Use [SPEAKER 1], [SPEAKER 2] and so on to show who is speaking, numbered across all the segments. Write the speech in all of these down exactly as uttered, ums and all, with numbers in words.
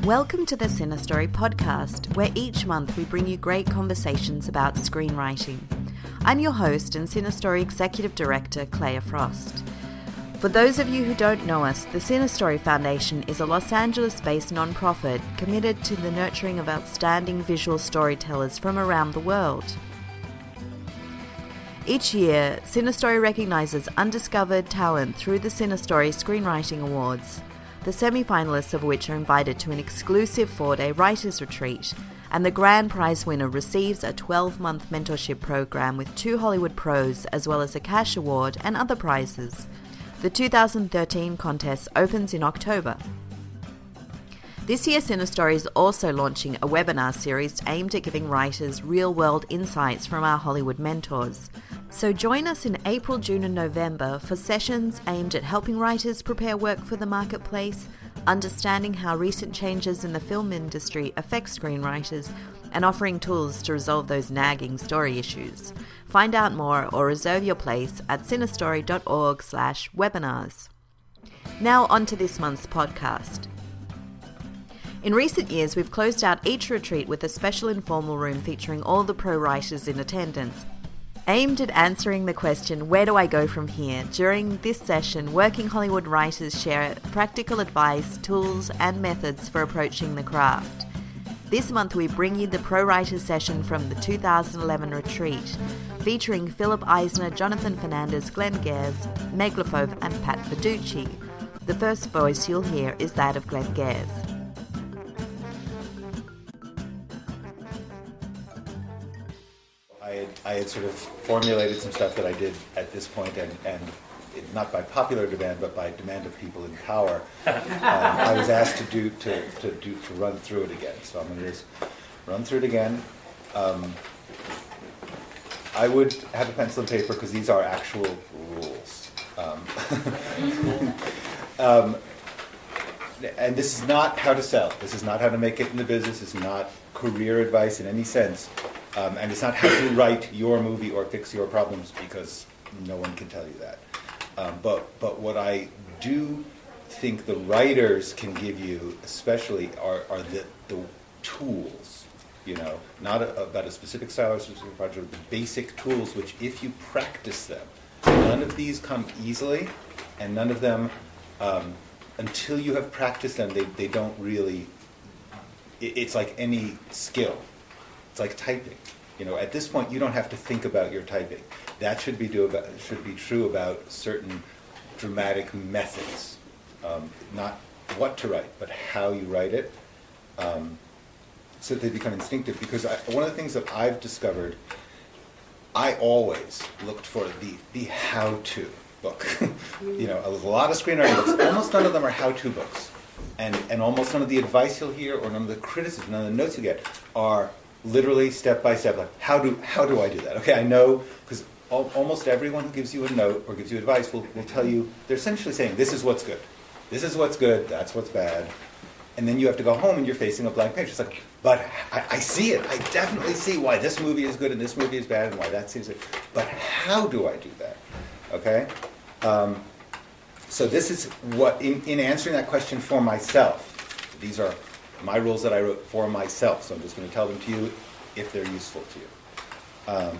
[SPEAKER 1] Welcome to the Cinestory podcast, where each month we bring you great conversations about screenwriting. I'm your host and Cinestory Executive Director, Claire Frost. For those of you who don't know us, the Cinestory Foundation is a Los Angeles-based non-profit committed to the nurturing of outstanding visual storytellers from around the world. Each year, Cinestory recognises undiscovered talent through the Cinestory Screenwriting Awards, the semi-finalists of which are invited to an exclusive four-day writers' retreat, and the grand prize winner receives a twelve-month mentorship program with two Hollywood pros as well as a cash award and other prizes. The two thousand thirteen contest opens in October. This year, Cinestory is also launching a webinar series aimed at giving writers real-world insights from our Hollywood mentors. So join us in April, June and November for sessions aimed at helping writers prepare work for the marketplace, understanding how recent changes in the film industry affect screenwriters, and offering tools to resolve those nagging story issues. Find out more or reserve your place at cinestory.org slash webinars. Now on to this month's podcast. In recent years, we've closed out each retreat with a special informal room featuring all the pro writers in attendance. Aimed at answering the question, where do I go from here? During this session, working Hollywood writers share practical advice, tools, and methods for approaching the craft. This month, we bring you the Pro Writers session from the two thousand eleven retreat, featuring Philip Eisner, Jonathan Fernandez, Glenn Gares, Meg Lefauve, and Pat Verducci. The first voice you'll hear is that of Glenn Gares.
[SPEAKER 2] I had, I had sort of formulated some stuff that I did at this point, and, and it, not by popular demand, but by demand of people in power. Um, I was asked to do to, to do to run through it again. So I'm going to just run through it again. Um, I would have a pencil and paper because these are actual rules. Um, um, and this is not how to sell. This is not how to make it in the business. This is not career advice in any sense. Um, and it's not how to write your movie or fix your problems, because no one can tell you that. Um, but but what I do think the writers can give you, especially, are, are the, the tools. You know, not a, about a specific style or specific project, but the basic tools, which if you practice them, none of these come easily, and none of them, um, until you have practiced them, they, they don't really, it, it's like any skill. It's like typing. You know, at this point, you don't have to think about your typing. That should be do about should be true about certain dramatic methods, um, not what to write, but how you write it, um, so that they become instinctive. Because I, one of the things that I've discovered, I always looked for the the how-to book. You know, a lot of screenwriting books. Almost none of them are how-to books, and and almost none of the advice you'll hear or none of the criticism, none of the notes you get are literally step by step, like how do how do I do that? Okay, I know, because al- almost everyone who gives you a note or gives you advice will, will tell you, they're essentially saying, this is what's good. This is what's good, that's what's bad. And then you have to go home and you're facing a blank page. It's like, but I, I see it. I definitely see why this movie is good and this movie is bad and why that seems good. But how do I do that? Okay? Um, so this is what, in, in answering that question for myself, these are my rules that I wrote for myself, so I'm just going to tell them to you if they're useful to you. Um,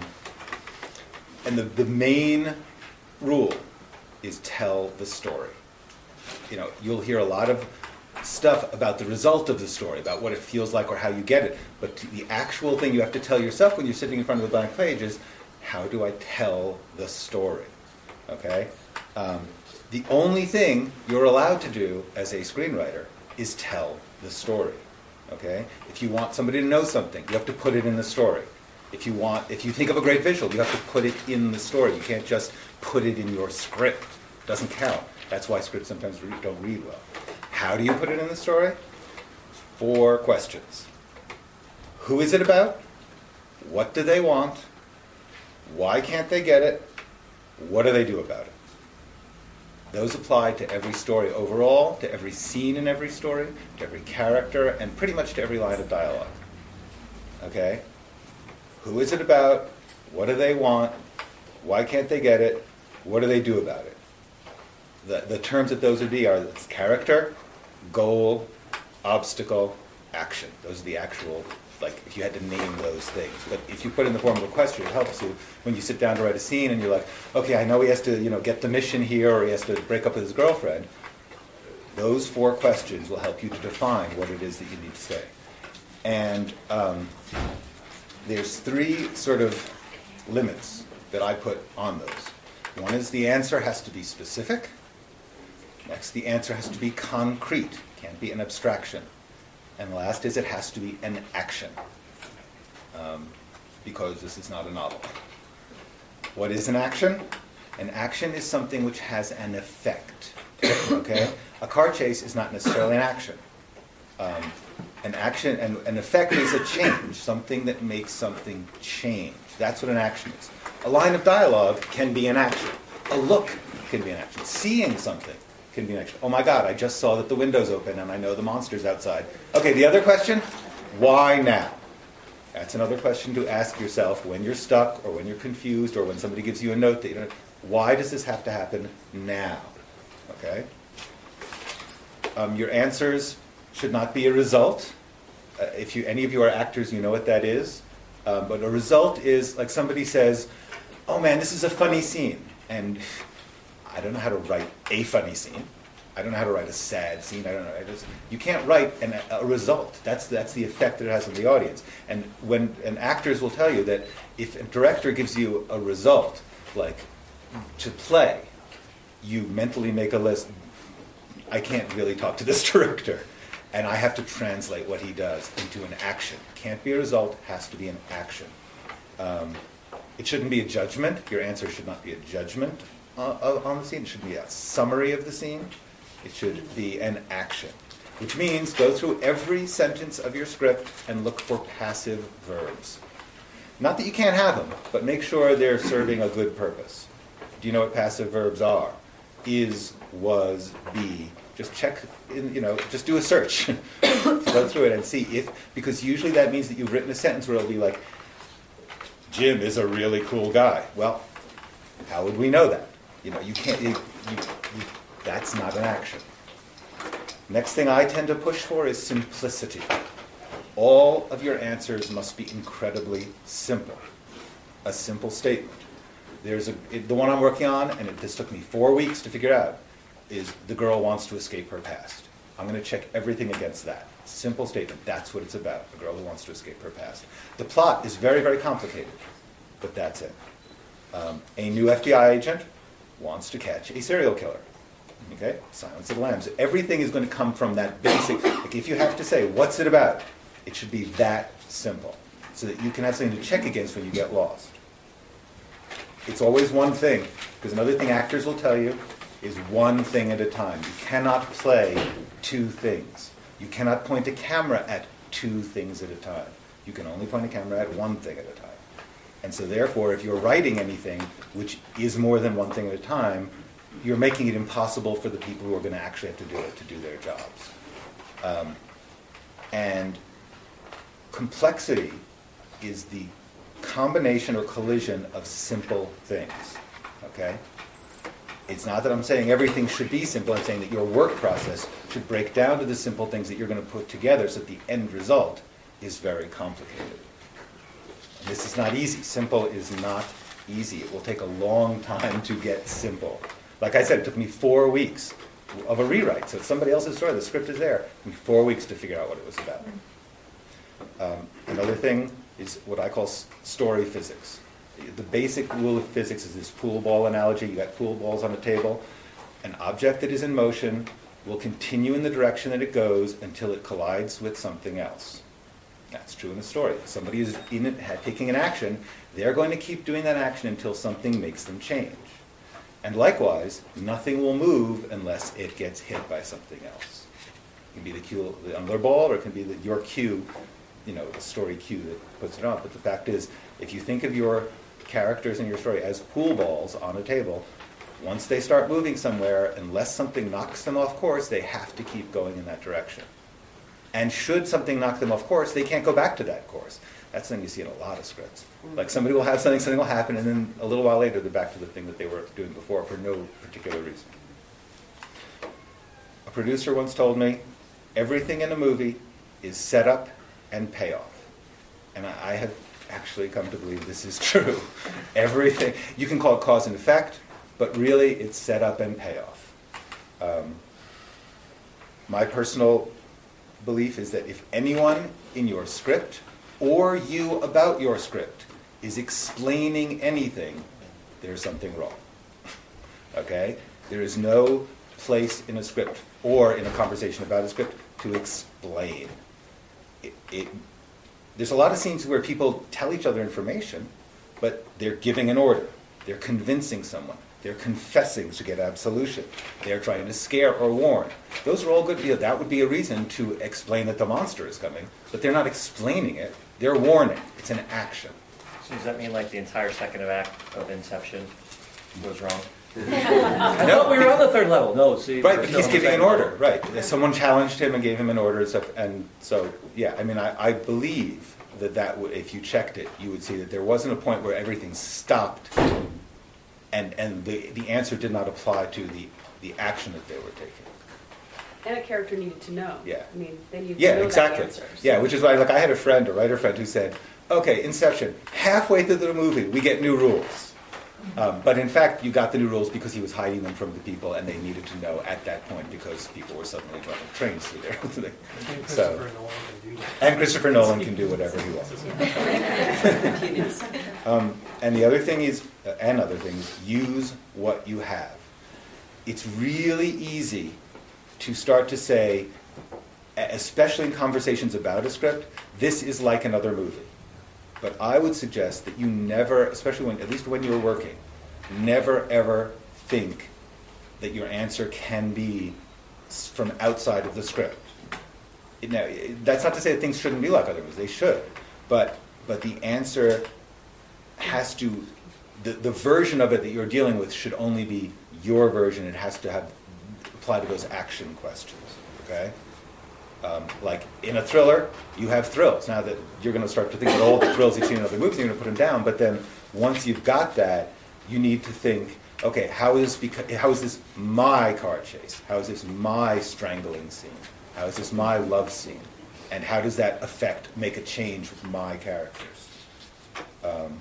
[SPEAKER 2] and the, the main rule is tell the story. You know, you'll hear a lot of stuff about the result of the story, about what it feels like or how you get it, but the actual thing you have to tell yourself when you're sitting in front of the blank page is, how do I tell the story? Okay? Um, the only thing you're allowed to do as a screenwriter is tell the story. Okay? If you want somebody to know something, you have to put it in the story. If you want, if you think of a great visual, you have to put it in the story. You can't just put it in your script. It doesn't count. That's why scripts sometimes re- don't read well. How do you put it in the story? Four questions. Who is it about? What do they want? Why can't they get it? What do they do about it? Those apply to every story overall, to every scene in every story, to every character, and pretty much to every line of dialogue. Okay? Who is it about? What do they want? Why can't they get it? What do they do about it? The, the terms that those would be are character, goal, obstacle, action. Those are the actual, like, if you had to name those things. But if you put it in the form of a question, it helps you when you sit down to write a scene and you're like, okay, I know he has to, you know, get the mission here, or he has to break up with his girlfriend. Those four questions will help you to define what it is that you need to say. And um, there's three sort of limits that I put on those. One is the answer has to be specific. Next, the answer has to be concrete. Can't be an abstraction. And last is it has to be an action, um, because this is not a novel. What is an action? An action is something which has an effect. Okay? A car chase is not necessarily an action. Um, an action, and an effect is a change, something that makes something change. That's what an action is. A line of dialogue can be an action. A look can be an action. Seeing something can be an action. Oh my God, I just saw that the window's open and I know the monster's outside. Okay, the other question, why now? That's another question to ask yourself when you're stuck or when you're confused or when somebody gives you a note that you don't, why does this have to happen now? Okay? Um, your answers should not be a result. Uh, if you, any of you are actors, you know what that is. Um, but a result is like somebody says, oh man, this is a funny scene. And I don't know how to write a funny scene. I don't know how to write a sad scene. I don't know. I just, you can't write an, a result. That's that's the effect that it has on the audience. And when and actors will tell you that if a director gives you a result, like to play, you mentally make a list. I can't really talk to this director, and I have to translate what he does into an action. Can't be a result. Has to be an action. Um, it shouldn't be a judgment. Your answer should not be a judgment uh, on the scene. It should be a summary of the scene. It should be an action, which means go through every sentence of your script and look for passive verbs. Not that you can't have them, but make sure they're serving a good purpose. Do you know what passive verbs are? Is, was, be. Just check, in, you know, just do a search. Go through it and see if, because usually that means that you've written a sentence where it'll be like, Jim is a really cool guy. Well, how would we know that? You know, you can't, you, you, you, that's not an action. Next thing I tend to push for is simplicity. All of your answers must be incredibly simple. A simple statement. There's a, it, the one I'm working on, and it, this took me four weeks to figure out, is the girl wants to escape her past. I'm going to check everything against that. Simple statement. That's what it's about. A girl who wants to escape her past. The plot is very, very complicated, but that's it. Um, a new F B I agent wants to catch a serial killer. Okay? Silence of the Lambs. Everything is going to come from that basic, like if you have to say, what's it about? It should be that simple, so that you can have something to check against when you get lost. It's always one thing, because another thing actors will tell you is one thing at a time. You cannot play two things. You cannot point a camera at two things at a time. You can only point a camera at one thing at a time. And so therefore, if you're writing anything which is more than one thing at a time, you're making it impossible for the people who are going to actually have to do it to do their jobs. Um, and complexity is the combination or collision of simple things. Okay? It's not that I'm saying everything should be simple. I'm saying that your work process should break down to the simple things that you're going to put together so that the end result is very complicated. And this is not easy. Simple is not easy. It will take a long time to get simple. Like I said, it took me four weeks of a rewrite. So it's somebody else's story. The script is there. It took me four weeks to figure out what it was about. Um, another thing is what I call s- story physics. The basic rule of physics is this pool ball analogy. You got pool balls on a table. An object that is in motion will continue in the direction that it goes until it collides with something else. That's true in a story. If somebody is in it, taking an action, they're going to keep doing that action until something makes them change. And likewise, nothing will move unless it gets hit by something else. It can be the cue, the another ball, or it can be the, your cue, you know, the story cue that puts it on. But the fact is, if you think of your characters in your story as pool balls on a table, once they start moving somewhere, unless something knocks them off course, they have to keep going in that direction. And should something knock them off course, they can't go back to that course. That's something you see in a lot of scripts. Like somebody will have something, something will happen, and then a little while later they're back to the thing that they were doing before for no particular reason. A producer once told me, Everything in a movie is setup and payoff. And I, I have actually come to believe this is true. Everything, you can call it cause and effect, but really it's setup and payoff. Um, my personal belief is that if anyone in your script or you about your script is explaining anything, there's something wrong. Okay? There is no place in a script or in a conversation about a script to explain. It, it, there's a lot of scenes where people tell each other information, but they're giving an order. They're convincing someone. They're confessing to get absolution. They're trying to scare or warn. Those are all good. You know, that would be a reason to explain that the monster is coming, but they're not explaining it. They're warning. It's an action.
[SPEAKER 3] So does that mean like the entire second act of Inception was wrong?
[SPEAKER 2] I
[SPEAKER 3] No, we were on the third level. No, see,
[SPEAKER 2] Right,
[SPEAKER 3] we're
[SPEAKER 2] but
[SPEAKER 3] still
[SPEAKER 2] he's
[SPEAKER 3] on the
[SPEAKER 2] giving an
[SPEAKER 3] second
[SPEAKER 2] order,
[SPEAKER 3] level.
[SPEAKER 2] right. Someone challenged him and gave him an order, and so, and so yeah, I mean, I, I believe that that would, if you checked it, you would see that there wasn't a point where everything stopped and, and the, the answer did not apply to the, the action that they were taking.
[SPEAKER 4] And a character needed to know.
[SPEAKER 2] Yeah.
[SPEAKER 4] I mean, they needed
[SPEAKER 2] Yeah,
[SPEAKER 4] to know
[SPEAKER 2] exactly.
[SPEAKER 4] that answer. so-
[SPEAKER 2] Yeah, which is why, like, I had a friend, a writer friend, who said, okay, Inception, halfway through the movie, we get new rules. Um, but in fact, you got the new rules because he was hiding them from the people, and they needed to know at that point because people were suddenly running trains through there.
[SPEAKER 5] And
[SPEAKER 2] So-
[SPEAKER 5] Christopher Nolan can do that.
[SPEAKER 2] And Christopher Nolan can do whatever he wants. Um, and the other thing is, uh, and other things, use what you have. It's really easy to start to say, e- especially in conversations about a script, this is like another movie. But I would suggest that you never, especially when, at least when you're working, never ever think that your answer can be s- from outside of the script. It- Now, it- that's not to say that things shouldn't be like other movies. They should. But but the answer has to, the, the version of it that you're dealing with should only be your version. It has to have apply to those action questions. Okay? Um, like in a thriller, you have thrills. Now that you're going to start to think about all the thrills you've seen in other movies, you're going to put them down. But then once you've got that, you need to think, okay, how is beca- how is this my car chase? How is this my strangling scene? How is this my love scene? And how does that affect, make a change with my characters? Um,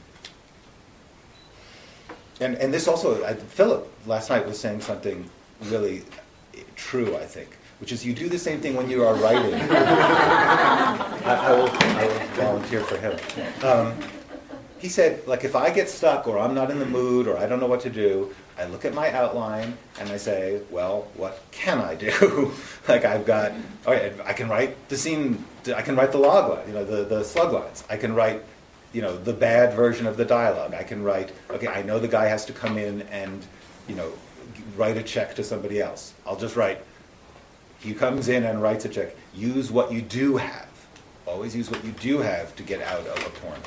[SPEAKER 2] and and this also, I, Philip last night was saying something really true, I think, which is you do the same thing when you are writing. I, I, will, I will volunteer for him. Um, he said, like, if I get stuck or I'm not in the mood or I don't know what to do, I look at my outline and I say, well, what can I do? Like, I've got, all right, I can write the scene, I can write the log line, you know, the, the slug lines. I can write, you know, the bad version of the dialogue. I can write, okay, I know the guy has to come in and, you know, write a check to somebody else. I'll just write, he comes in and writes a check. Use what you do have. Always use what you do have to get out of a corner.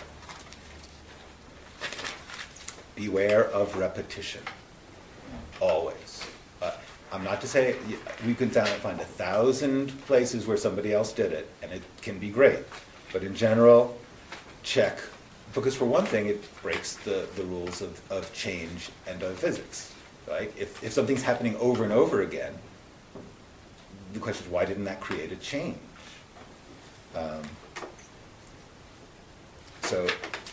[SPEAKER 2] Beware of repetition. Always. Uh, I'm not to say you can find a thousand places where somebody else did it, and it can be great. But in general, check. Because for one thing, it breaks the, the rules of, of change and of physics. Right? If, if something's happening over and over again, the question is, why didn't that create a change? Um, so,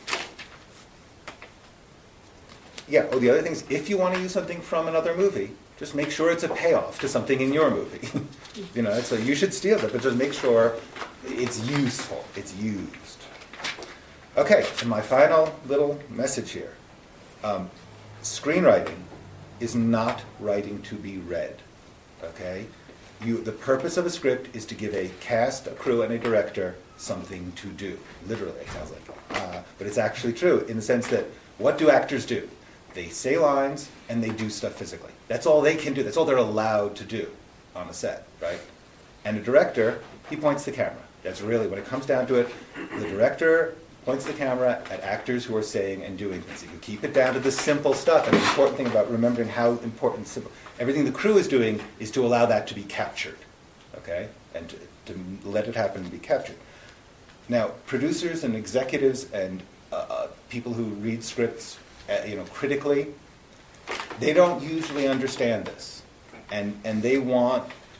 [SPEAKER 2] yeah, oh, the other thing is, if you want to use something from another movie, just make sure it's a payoff to something in your movie. You know, so you should steal it, but just make sure it's useful, it's used. Okay, and my final little message here. Um, screenwriting is not writing to be read, okay? You, the purpose of a script is to give a cast, a crew, and a director something to do. Literally, it sounds like. Uh, but it's actually true in the sense that what do actors do? They say lines and they do stuff physically. That's all they can do. That's all they're allowed to do on a set, right? And a director, he points the camera. That's really, when it comes down to it, the director points the camera at actors who are saying and doing things. If you keep it down to the simple stuff, and the important thing about remembering how important simple, everything the crew is doing is to allow that to be captured, okay? And to, to let it happen and be captured. Now, producers and executives and uh, uh, people who read scripts, uh, you know, critically, they don't usually understand this. And, and they want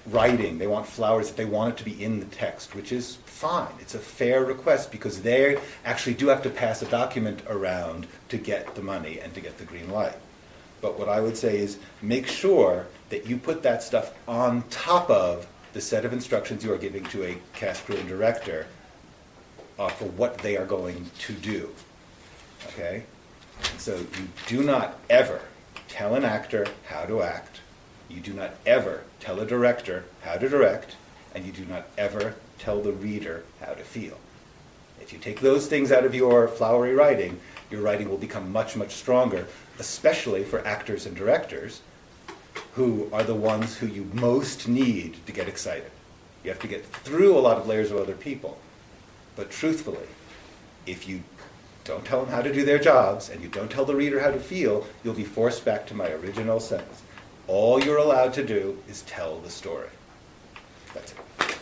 [SPEAKER 2] writing, they want flowers, that they want it to be in the text, which is fine. It's a fair request because they actually do have to pass a document around to get the money and to get the green light. But what I would say is make sure that you put that stuff on top of the set of instructions you are giving to a cast, crew, and director uh, for what they are going to do. Okay? And so you do not ever tell an actor how to act. You do not ever tell a director how to direct. And you do not ever tell the reader how to feel. If you take those things out of your flowery writing, your writing will become much, much stronger, especially for actors and directors who are the ones who you most need to get excited. You have to get through a lot of layers of other people. But truthfully, if you don't tell them how to do their jobs and you don't tell the reader how to feel, you'll be forced back to my original sentence. All you're allowed to do is tell the story. That's it.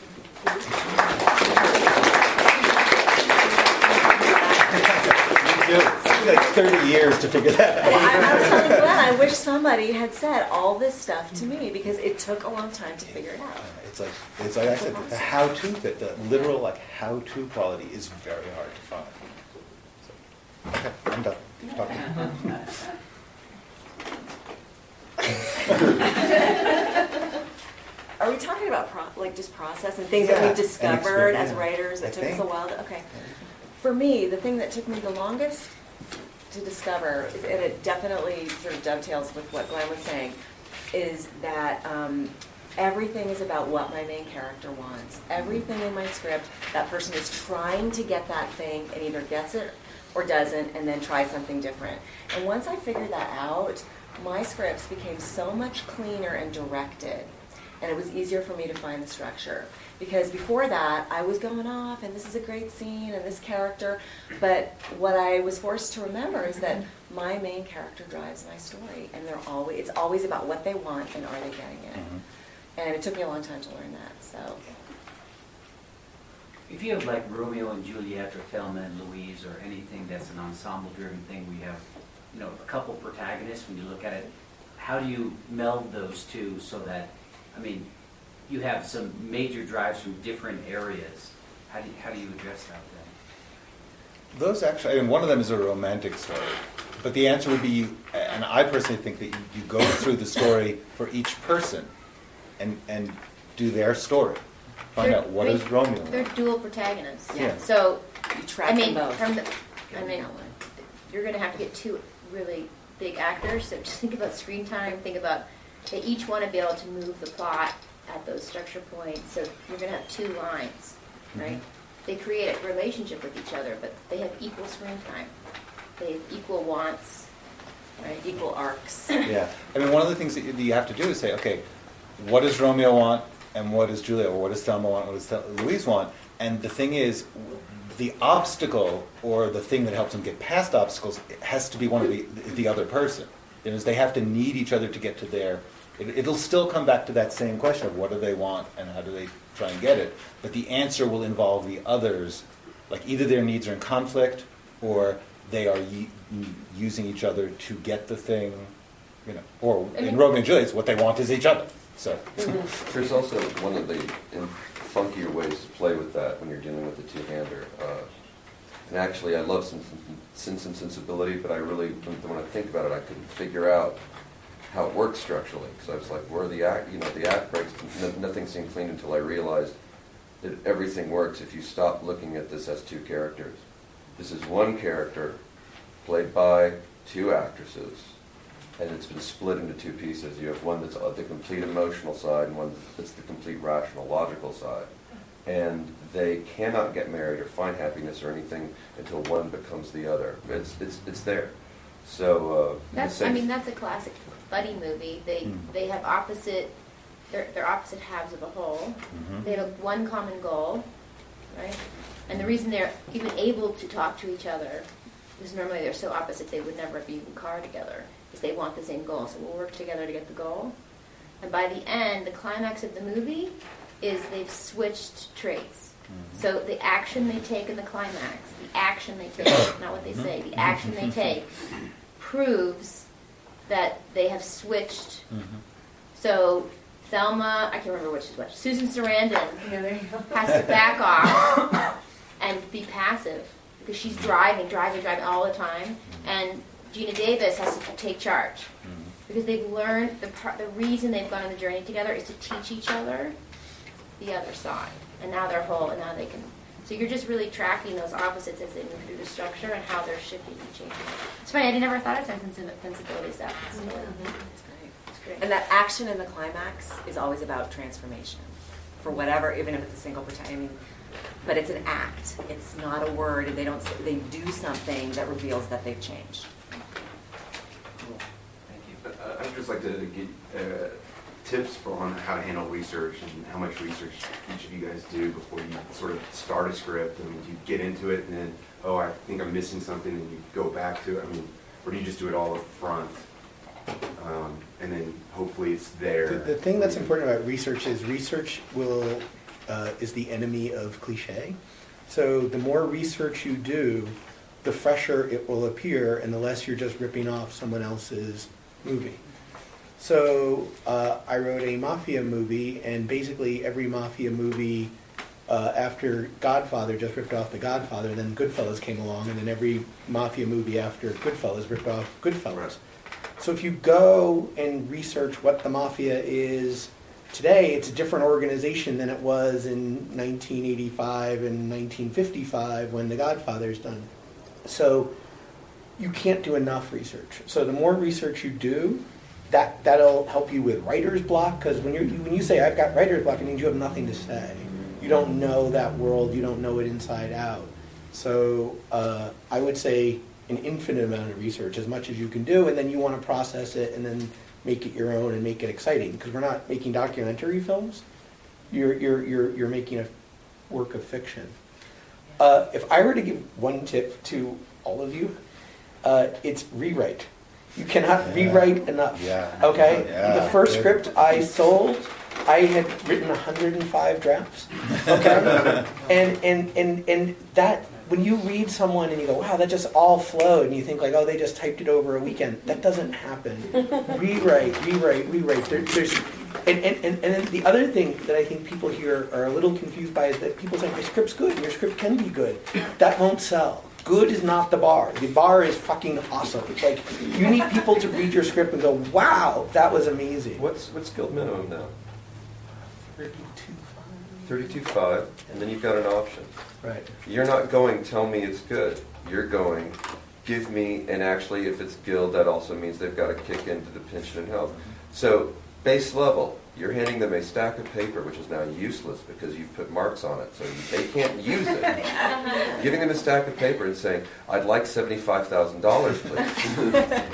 [SPEAKER 2] It took me like thirty years to figure that out.
[SPEAKER 5] Well, I, I was telling Glenn, I wish somebody had said all this stuff to me because it took a long time to figure it out.
[SPEAKER 2] It's like it's like I said, the how-to bit, the literal like how-to quality is very hard to find. So, okay, I'm done talking.
[SPEAKER 5] Are we talking about pro- like just process and things
[SPEAKER 2] Yeah,
[SPEAKER 5] that we've
[SPEAKER 2] and
[SPEAKER 5] discovered
[SPEAKER 2] experience,
[SPEAKER 5] as
[SPEAKER 2] yeah.
[SPEAKER 5] writers that
[SPEAKER 2] I
[SPEAKER 5] took us a
[SPEAKER 2] think.
[SPEAKER 5] while to, okay. For me, the thing that took me the longest to discover, is- and it definitely sort of dovetails with what Glenn was saying, is that um, everything is about what my main character wants. Everything in my script, that person is trying to get that thing and either gets it or doesn't and then tries something different. And once I figured that out, my scripts became so much cleaner and directed. And it was easier for me to find the structure. Because before that, I was going off, and this is a great scene, and this character. But what I was forced to remember is that my main character drives my story. And they're always it's always about what they want, and are they getting it?
[SPEAKER 2] Mhm.
[SPEAKER 5] And it took me a long time to learn that. So,
[SPEAKER 6] If you have like Romeo and Juliet or Thelma and Louise or anything that's an ensemble-driven thing, we have, you know, a couple protagonists. When you look at it, how do you meld those two so that, I mean, you have some major drives from different areas. How do you, how do you address that then?
[SPEAKER 2] Those actually, I mean, one of them is a romantic story. But the answer would be, you, and I personally think that you, you go through the story for each person and, and do their story. Find
[SPEAKER 7] They're-
[SPEAKER 2] out what
[SPEAKER 7] they-
[SPEAKER 2] is Romeo.
[SPEAKER 7] They're dual protagonists.
[SPEAKER 2] Yeah.
[SPEAKER 7] So,
[SPEAKER 5] you track
[SPEAKER 7] I mean,
[SPEAKER 5] them both.
[SPEAKER 7] from the, I mean, you're going to have to get two really big actors. So just think about screen time. Think about they each want to be able to move the plot at those structure points. So you're going to have two lines, right?
[SPEAKER 2] Mm-hmm.
[SPEAKER 7] They create a relationship with each other, but they have equal screen time. They have equal wants, right?
[SPEAKER 5] Equal arcs.
[SPEAKER 2] Yeah. I mean, one of the things that you, that you have to do is say, okay, what does Romeo want and what does Juliet, or what does Thelma want, what does Thel- Louise want? And the thing is, the obstacle or the thing that helps them get past obstacles has to be one of the, the other person. That is, they have to need each other to get to their... It, it'll still come back to that same question of what do they want and how do they try and get it. But the answer will involve the others. Like either their needs are in conflict or they are y- using each other to get the thing, you know. Or in Romeo and Juliet, what they want is each other. So
[SPEAKER 8] There's also one of the in funkier ways to play with that when you're dealing with a two-hander. Uh, and actually, I love Sense and, sense and Sensibility, but I really, when I think about it, I couldn't figure out how it works structurally. Because I was like, where are the act, you know, the act breaks, no, nothing seemed clean until I realized that everything works if you stop looking at this as two characters. This is one character played by two actresses. And it's been split into two pieces. You have one that's the complete emotional side and one that's the complete rational, logical side. And they cannot get married or find happiness or anything until one becomes the other. It's it's it's there. So uh,
[SPEAKER 7] That's,
[SPEAKER 8] the
[SPEAKER 7] I
[SPEAKER 8] same-
[SPEAKER 7] mean, that's a classic buddy movie. They
[SPEAKER 2] Mm.
[SPEAKER 7] they have opposite, they're, they're opposite halves of a whole.
[SPEAKER 2] Mhm.
[SPEAKER 7] They have one common goal, right? And the reason they're even able to talk to each other is normally they're so opposite they would never be in the car together, is they want the same goal. So we'll work together to get the goal. And by the end, the climax of the movie is they've switched traits. So the action they take in the climax, the action they take, not what they say, the action they take proves that they have switched.
[SPEAKER 2] Mhm.
[SPEAKER 7] So Thelma, I can't remember which is which, Susan Sarandon
[SPEAKER 4] Yeah, there you go.
[SPEAKER 7] has to back off and be passive because she's driving, driving, driving all the time, and Gina Davis has to take charge because they've learned the part, the reason they've gone on the journey together is to teach each other the other side, and now they're whole, and now they can. So you're just really tracking those opposites as they move through the structure and how they're shifting and changing. It's funny, I never thought of sense and sensibility stuff. So,
[SPEAKER 5] It's great.
[SPEAKER 7] it's great.
[SPEAKER 5] And that action in the climax is always about transformation, for whatever, even if it's a single protect. I mean, but it's an act. It's not a word. They don't. They do something that reveals that they've changed.
[SPEAKER 6] Cool. Thank you.
[SPEAKER 9] Uh, I'd just like to get uh, tips for on how to handle research and how much research each of you guys do before you sort of start a script. I mean, do you get into it and then, oh, I think I'm missing something, and you go back to it? I mean, or do you just do it all up front? Um, and then hopefully it's there.
[SPEAKER 10] The, the thing that's important about research is research will uh, is the enemy of cliche. So the more research you do, the fresher it will appear, and the less you're just ripping off someone else's movie. So uh, I wrote a mafia movie, and basically every mafia movie uh, after Godfather just ripped off The Godfather, then Goodfellas came along, and then every mafia movie after Goodfellas ripped off Goodfellas.
[SPEAKER 9] Right.
[SPEAKER 10] So if you go and research what the mafia is today, it's a different organization than it was in nineteen eighty-five and nineteen fifty-five when The Godfather's done. So you can't do enough research. So the more research you do, that, that'll help you with writer's block, because when, you're, you, when you say, I've got writer's block, it means you have nothing to say. You don't know that world, you don't know it inside out. So uh, I would say an infinite amount of research, as much as you can do, and then you want to process it and then make it your own and make it exciting, because we're not making documentary films. You're, you're, you're, you're making a work of fiction. Uh, if I were to give one tip to all of you, uh, it's rewrite. You cannot
[SPEAKER 2] Yeah.
[SPEAKER 10] rewrite enough.
[SPEAKER 2] Yeah.
[SPEAKER 10] Okay?
[SPEAKER 2] Yeah.
[SPEAKER 10] The first
[SPEAKER 2] Good.
[SPEAKER 10] script I sold, I had written one hundred five drafts. Okay? and, and, and, and that, when you read someone and you go, wow, that just all flowed, and you think like, oh, they just typed it over a weekend. That doesn't happen. Rewrite, rewrite, rewrite. There, there's, and, and, and, and then the other thing that I think people here are a little confused by is that people say, my script's good, your script can be good. That won't sell. Good is not the bar. The bar is fucking awesome. Like, you need people to read your script and go, wow, that was amazing.
[SPEAKER 8] What's what's guild minimum now?
[SPEAKER 10] thirty-two
[SPEAKER 8] Thirty-two five, and then you've got an option.
[SPEAKER 10] Right.
[SPEAKER 8] You're not going, tell me it's good. You're going, give me, and actually if it's guild, that also means they've got to kick into the pension and health. So, base level, you're handing them a stack of paper, which is now useless because you've put marks on it, so they can't use it. Giving them a stack of paper and saying, I'd like seventy-five thousand dollars, please.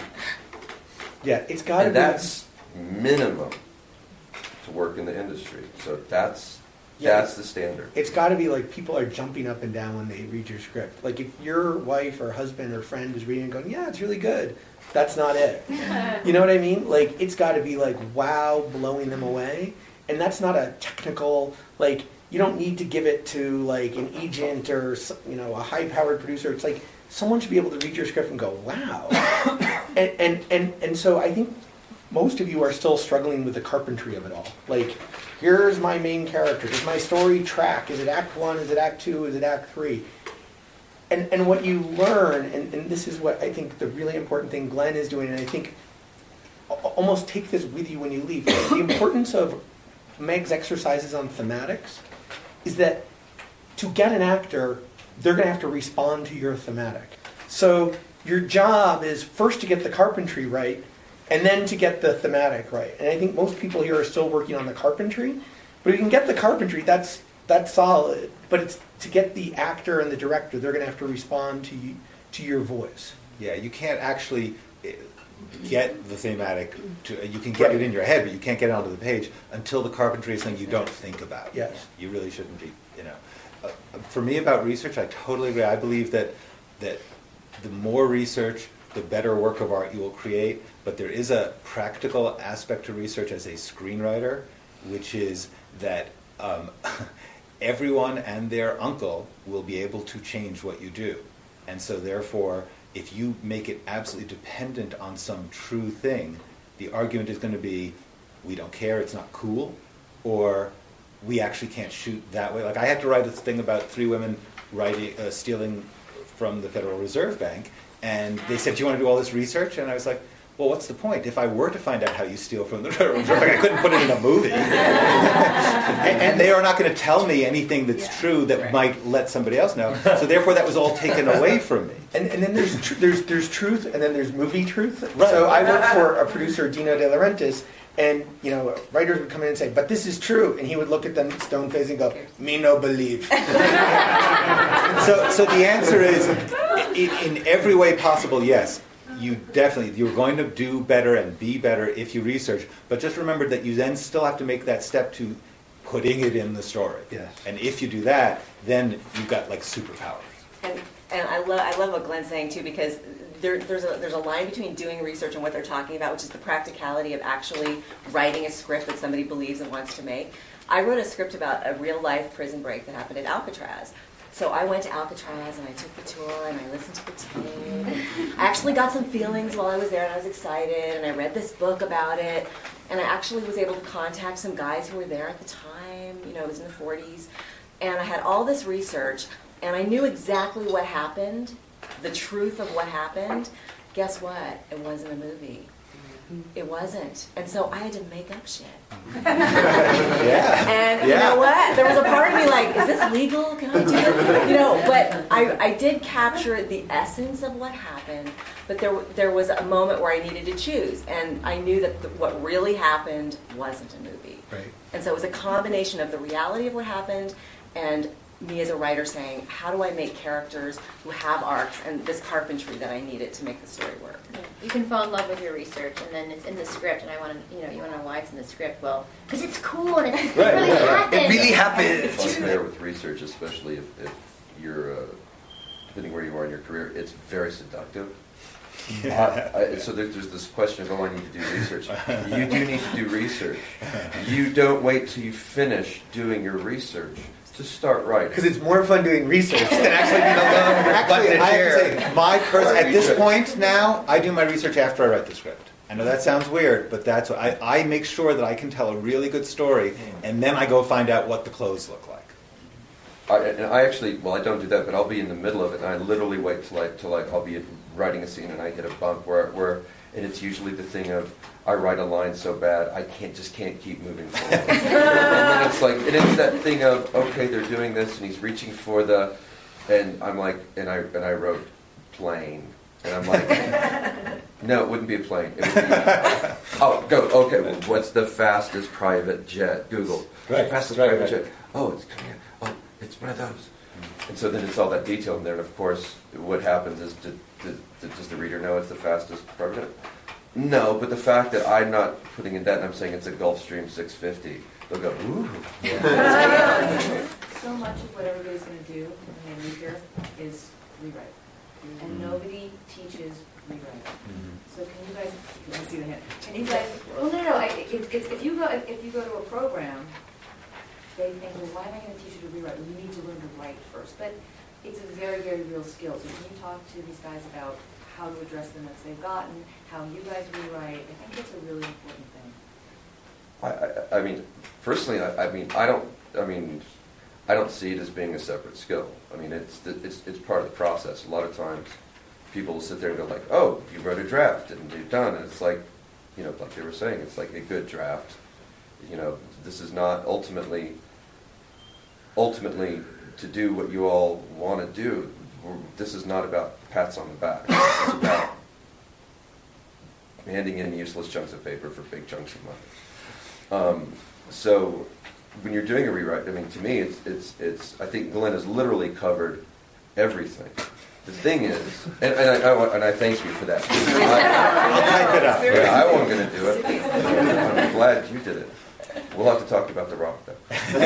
[SPEAKER 10] Yeah, it's got to
[SPEAKER 8] And
[SPEAKER 10] be.
[SPEAKER 8] that's minimum to work in the industry. So that's
[SPEAKER 10] Yeah.
[SPEAKER 8] that's the standard.
[SPEAKER 10] It's got to be like people are jumping up and down when they read your script. Like if your wife or husband or friend is reading and going, yeah, it's really good. That's not it. You know what I mean? Like it's got to be like, wow, blowing them away. And that's not a technical, like you don't need to give it to like an agent or, you know, a high-powered producer. It's like someone should be able to read your script and go, wow. and, and, and, and so I think most of you are still struggling with the carpentry of it all. Like, here's my main character. Does my story track? Is it act one? Is it act two? Is it act three? And and what you learn, and, and this is what I think the really important thing Glenn is doing, and I think a- almost take this with you when you leave. The importance of Meg's exercises on thematics is that to get an actor, they're going to have to respond to your thematic. So your job is first to get the carpentry right, and then to get the thematic right. And I think most people here are still working on the carpentry. But if you can get the carpentry, that's that's solid. But it's to get the actor and the director, they're going to have to respond to you, to your voice.
[SPEAKER 2] Yeah, you can't actually eh, get the thematic. To, you can get
[SPEAKER 10] Right.
[SPEAKER 2] it in your head, but you can't get it onto the page until the carpentry is something you don't think about.
[SPEAKER 10] Yes.
[SPEAKER 2] You really shouldn't be, you know. Uh, for me about research, I totally agree. I believe that that the more research, the better work of art you will create. But there is a practical aspect to research as a screenwriter, which is that um, everyone and their uncle will be able to change what you do. And so therefore, if you make it absolutely dependent on some true thing, the argument is going to be, we don't care, it's not cool, or we actually can't shoot that way. Like I had to write this thing about three women writing, uh, stealing from the Federal Reserve Bank, and they said, do you want to do all this research? And I was like, well, what's the point? If I were to find out how you steal from the Federal Reserve Bank, I couldn't put it in a movie. and, and they are not going to tell me anything that's yeah. true that right. might let somebody else know. So therefore, that was all taken away from me.
[SPEAKER 10] And, and then there's, tr- there's there's truth, and then there's movie truth.
[SPEAKER 2] Right.
[SPEAKER 10] So I worked for a producer, Dino De Laurentiis, and you know, writers would come in and say, "But this is true," and he would look at them stone faced and go, "Me no believe."
[SPEAKER 2] so, so the answer is, in, in every way possible, yes. You definitely, you're going to do better and be better if you research, but just remember that you then still have to make that step to putting it in the story.
[SPEAKER 10] Yes.
[SPEAKER 2] And if you do that, then you've got like superpowers.
[SPEAKER 5] And and I love I love what Glenn's saying too, because there, there's a there's a line between doing research and what they're talking about, which is the practicality of actually writing a script that somebody believes and wants to make. I wrote a script about a real life prison break that happened at Alcatraz. So I went to Alcatraz and I took the tour and I listened to the tape. I actually got some feelings while I was there and I was excited, and I read this book about it, and I actually was able to contact some guys who were there at the time. You know, it was in the forties. And I had all this research, and I knew exactly what happened, the truth of what happened. Guess what? It wasn't a movie. It wasn't. And so I had to make up shit.
[SPEAKER 2] yeah.
[SPEAKER 5] And
[SPEAKER 2] yeah.
[SPEAKER 5] you know what? There was a part of me like, is this legal? Can I do it? You know, but I, I did capture the essence of what happened, but there there was a moment where I needed to choose. And I knew that the, what really happened wasn't a movie.
[SPEAKER 10] Right.
[SPEAKER 5] And so it was a combination of the reality of what happened and me as a writer saying, how do I make characters who have arcs and this carpentry that I needed to make the story work?
[SPEAKER 7] Yeah. You can fall in love with your research, and then it's in the script, and I want to, you know, you want to know why it's in the script. Well, because it's cool and it
[SPEAKER 2] right,
[SPEAKER 7] really
[SPEAKER 2] right, right.
[SPEAKER 7] happened.
[SPEAKER 10] It really happened.
[SPEAKER 8] It's fun there with research, especially if, if you're, uh, depending where you are in your career, it's very seductive.
[SPEAKER 2] Yeah.
[SPEAKER 8] I, I, so there, there's this question of, oh, I need to do research. You do need to do research. You don't wait till you finish doing your research to start writing.
[SPEAKER 10] Because it's more fun doing research than actually being alone with a button
[SPEAKER 2] Actually,
[SPEAKER 10] in a
[SPEAKER 2] I
[SPEAKER 10] chair.
[SPEAKER 2] have to say, my pers- at this point now, I do my research after I write the script. I know that sounds weird, but that's what I, I make sure that I can tell a really good story, and then I go find out what the clothes look like.
[SPEAKER 8] I, and I actually, well, I don't do that, but I'll be in the middle of it, and I literally wait till I, till I, I'll be writing a scene, and I hit a bump where, where, and it's usually the thing of, I write a line so bad, I can't just can't keep moving forward. And then it's like, and it's that thing of, okay, they're doing this, and he's reaching for the, and I'm like, and I and I wrote plane, and I'm like, no, it wouldn't be a plane. It would be, oh, go, okay, well, what's the fastest private jet? Google.
[SPEAKER 2] Right.
[SPEAKER 8] Fastest
[SPEAKER 2] Right,
[SPEAKER 8] private
[SPEAKER 2] right.
[SPEAKER 8] jet. Oh, it's coming in. Oh, it's one of those. And so then it's all that detail in there, and of course, what happens is, did, did, did, does the reader know it's the fastest private jet? No, but the fact that I'm not putting in that and I'm saying it's a Gulfstream six fifty, they'll go, ooh.
[SPEAKER 11] Yeah. So much of what everybody's going to do when they leave here is rewrite. And
[SPEAKER 2] Mm-hmm.
[SPEAKER 11] nobody teaches rewrite.
[SPEAKER 2] Mm-hmm.
[SPEAKER 11] So can you guys, you can see the hand. Can you guys, well, no, no, I, if, if, if you go, if, if you go to a program, they think, well, why am I going to teach you to rewrite? Well, you need to learn to write first. But it's a very, very real skill. So can you talk to these guys about how to address the notes they've gotten, how you guys rewrite? I think it's a really important thing.
[SPEAKER 8] I, I, I mean, personally, I, I mean, I don't, I mean, I don't see it as being a separate skill. I mean, it's the, it's it's part of the process. A lot of times, people will sit there and go like, "Oh, you wrote a draft and you're done," and it's like, you know, like they were saying, it's like a good draft. You know, this is not ultimately, ultimately to do what you all want to do. This is not about pats on the back. It's about handing in useless chunks of paper for big chunks of money. Um, so when you're doing a rewrite, I mean, to me, it's it's it's. I think Glenn has literally covered everything. The thing is, and, and, I, I, and I thank you for that. I,
[SPEAKER 2] I'll type it up.
[SPEAKER 8] Yeah, I wasn't going to do it. I'm glad you did it. We'll have to talk about The Rock, though.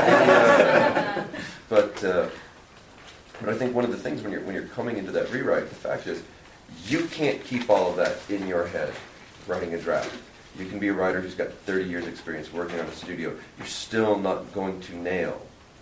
[SPEAKER 8] Uh, but. Uh, But I think one of the things when you're when you're coming into that rewrite, the fact is, you can't keep all of that in your head, writing a draft. You can be a writer who's got thirty years experience working on a studio. You're still not going to nail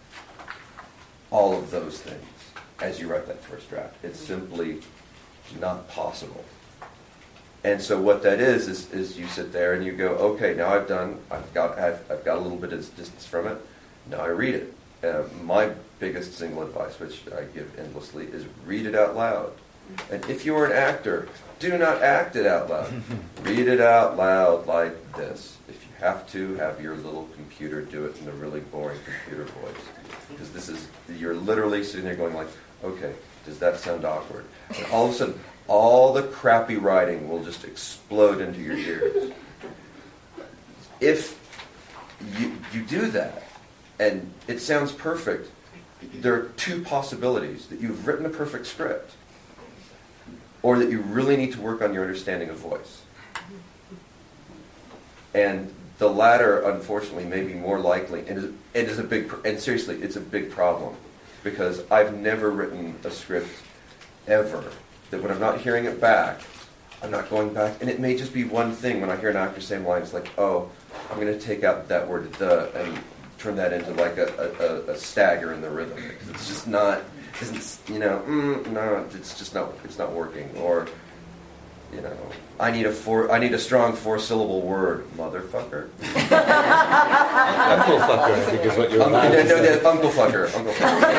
[SPEAKER 8] all of those things as you write that first draft. It's simply not possible. And so what that is, is is you sit there and you go, okay, now I've done, I've got I've, I've got a little bit of distance from it. Now I read it. Uh, my biggest single advice, which I give endlessly, is read it out loud. And if you're an actor, do not act it out loud. Read it out loud like this. If you have to, have your little computer do it in a really boring computer voice. Because this is, you're literally sitting there going like, okay, does that sound awkward? And all of a sudden, all the crappy writing will just explode into your ears. If you, you do that, and it sounds perfect, there are two possibilities: that you've written a perfect script, or that you really need to work on your understanding of voice. And the latter, unfortunately, may be more likely, and it is a big, and seriously, it's a big problem, because I've never written a script ever that when I'm not hearing it back, I'm not going back, and it may just be one thing when I hear an actor saying lines like, oh, I'm going to take out that word the and turn that into like a, a, a stagger in the rhythm, because it's just not, isn't, you know, mm, no, it's just not, it's not working. Or, you know, I need a four, I need a strong four-syllable word, motherfucker.
[SPEAKER 2] Uncle fucker, I think is what you're
[SPEAKER 8] um,
[SPEAKER 2] allowed
[SPEAKER 8] no,
[SPEAKER 2] to
[SPEAKER 8] no,
[SPEAKER 2] say.
[SPEAKER 8] no, Uncle fucker, Uncle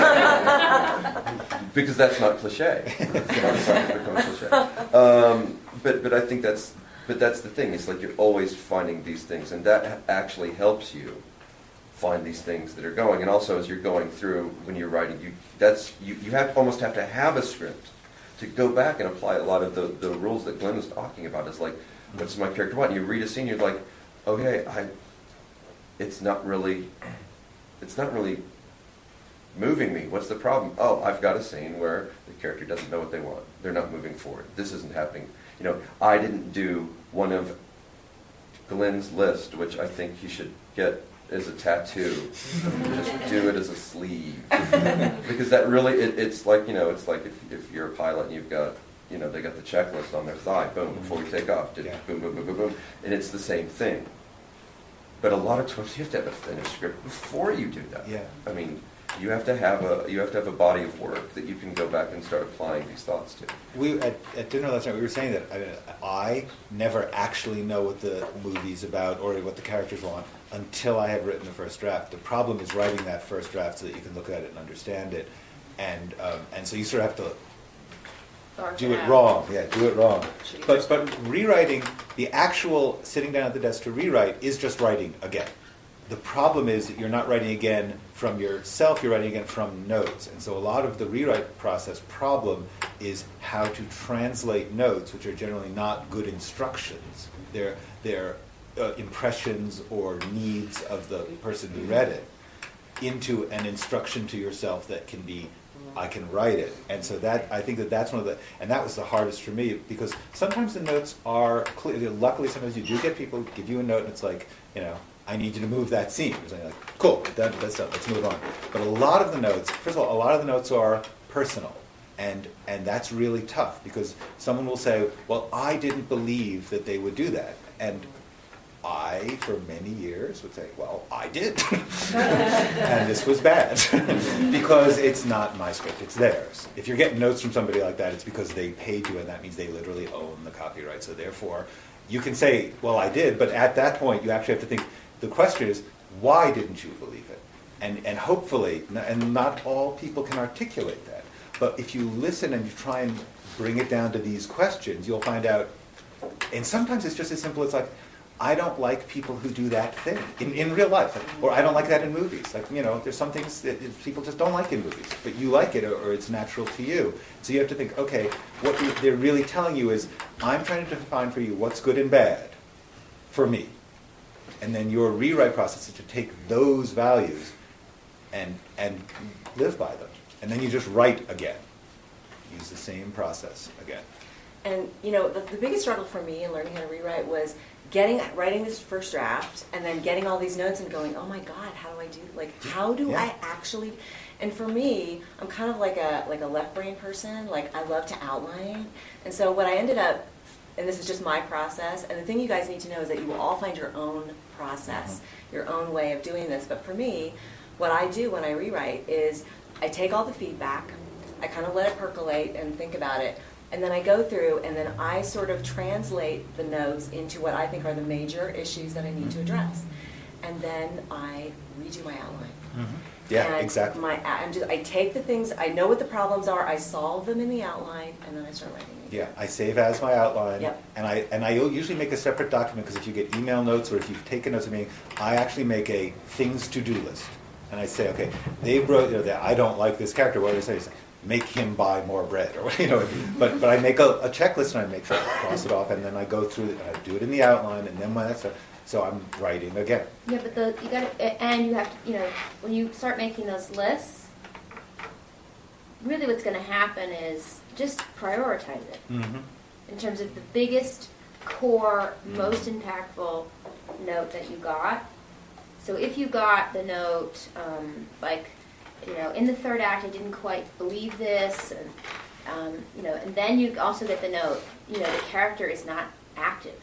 [SPEAKER 8] fucker. Because that's not cliche. cliche. Um, but but I think that's but that's the thing. It's like you're always finding these things, and that actually helps you find these things that are going. And also, as you're going through when you're writing, you that's you, you have almost have to have a script to go back and apply a lot of the, the rules that Glenn was talking about. It's like, what's my character want? And you read a scene, you're like, okay, I it's not really it's not really moving me. What's the problem? Oh, I've got a scene where the character doesn't know what they want. They're not moving forward. This isn't happening. You know, I didn't do one of Glenn's list, which I think he should get as a tattoo. Just do it as a sleeve. Because that really, it, it's like, you know, it's like if, if you're a pilot and you've got, you know, they got the checklist on their thigh, boom, before we take off, did,
[SPEAKER 2] Yeah.
[SPEAKER 8] boom, boom, boom, boom, boom. And it's the same thing. But a lot of times you have to have a finished script before you do that.
[SPEAKER 2] Yeah.
[SPEAKER 8] I mean, you have to have a you have to have a body of work that you can go back and start applying these thoughts to.
[SPEAKER 2] We at, at dinner last night we were saying that I, I never actually know what the movie's about or what the characters want until I have written the first draft. The problem is writing that first draft so that you can look at it and understand it, and um, and so you sort of have to do it wrong. Yeah, do it wrong. But but rewriting, the actual sitting down at the desk to rewrite is just writing again. The problem is that you're not writing again from yourself, you're writing again from notes. And so a lot of the rewrite process problem is how to translate notes, which are generally not good instructions. They're, they're uh, impressions or needs of the person who read it, into an instruction to yourself that can be, I can write it. And so that, I think that that's one of the, and that was the hardest for me, because sometimes the notes are clear. Luckily, sometimes you do get people who give you a note and it's like, you know, I need you to move that scene. It's like, cool, that, that's done, let's move on. But a lot of the notes, first of all, a lot of the notes are personal. And and that's really tough, because someone will say, well, I didn't believe that they would do that. And I, for many years, would say, well, I did. And this was bad. Because it's not my script, it's theirs. If you're getting notes from somebody like that, it's because they paid you, and that means they literally own the copyright. So therefore, you can say, well, I did, but at that point, you actually have to think, the question is, why didn't you believe it? And and hopefully, and not all people can articulate that, but if you listen and you try and bring it down to these questions, you'll find out, and sometimes it's just as simple as like, I don't like people who do that thing in, in real life, or I don't like that in movies. Like, you know, there's some things that people just don't like in movies, but you like it, or, or it's natural to you. So you have to think, okay, what they're really telling you is, I'm trying to define for you what's good and bad for me. And then your rewrite process is to take those values and and live by them. And then you just write again. Use the same process again.
[SPEAKER 5] And, you know, the, the biggest struggle for me in learning how to rewrite was getting, writing this first draft, and then getting all these notes and going, oh my God, how do I do, like, how do
[SPEAKER 2] Yeah.
[SPEAKER 5] I actually, and for me, I'm kind of like a, like a left brain person, like, I love to outline, and so what I ended up, and this is just my process, and the thing you guys need to know is that you will all find your own process, mm-hmm. your own way of doing this, but for me, what I do when I rewrite is, I take all the feedback, I kind of let it percolate and think about it, And then I go through and then I sort of translate the notes into what I think are the major issues that I need to address. And then I redo my outline.
[SPEAKER 2] Mm-hmm. Yeah,
[SPEAKER 5] and
[SPEAKER 2] exactly.
[SPEAKER 5] My, I'm just, I take the things, I know what the problems are, I solve them in the outline, and then I start writing it.
[SPEAKER 2] Yeah, I save as my outline,
[SPEAKER 5] Yep.
[SPEAKER 2] and I and I usually make a separate document because if you get email notes or if you've taken notes of me, I actually make a things to do list, and I say, okay, they wrote, you know, that I don't like this character. What do they say? Make him buy more bread, or you know. But but I make a, a checklist and I make sure I cross it off, and then I go through it and I do it in the outline, and then when that's done, so I'm writing again.
[SPEAKER 7] Yeah, but the you got to, and you have to, you know, when you start making those lists, really what's going to happen is just prioritize it
[SPEAKER 2] Mm-hmm.
[SPEAKER 7] in terms of the biggest, core, most impactful note that you got. So if you got the note, um, like, you know, in the third act I didn't quite believe this, and um, you know, and then you also get the note, you know, the character is not active.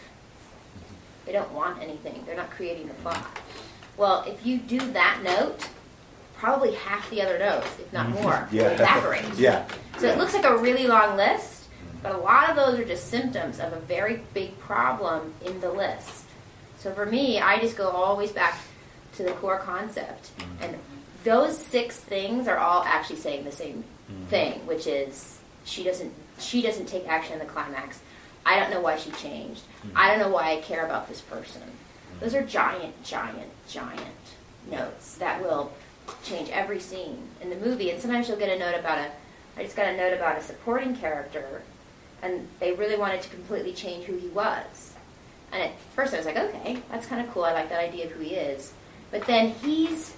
[SPEAKER 7] They don't want anything. They're not creating the plot. Well, if you do that note, probably half the other notes, if not more,
[SPEAKER 2] Yeah.
[SPEAKER 7] will evaporate.
[SPEAKER 2] Yeah.
[SPEAKER 7] So it looks like a really long list, but a lot of those are just symptoms of a very big problem in the list. So for me, I just go always back to the core concept. And those six things are all actually saying the same thing, which is she doesn't she doesn't take action in the climax. I don't know why she changed. I don't know why I care about this person. Those are giant, giant, giant notes that will change every scene in the movie. And sometimes you'll get a note about a, I just got a note about a supporting character, and they really wanted to completely change who he was. And at first I was like, okay, that's kind of cool. I like that idea of who he is. But then he's,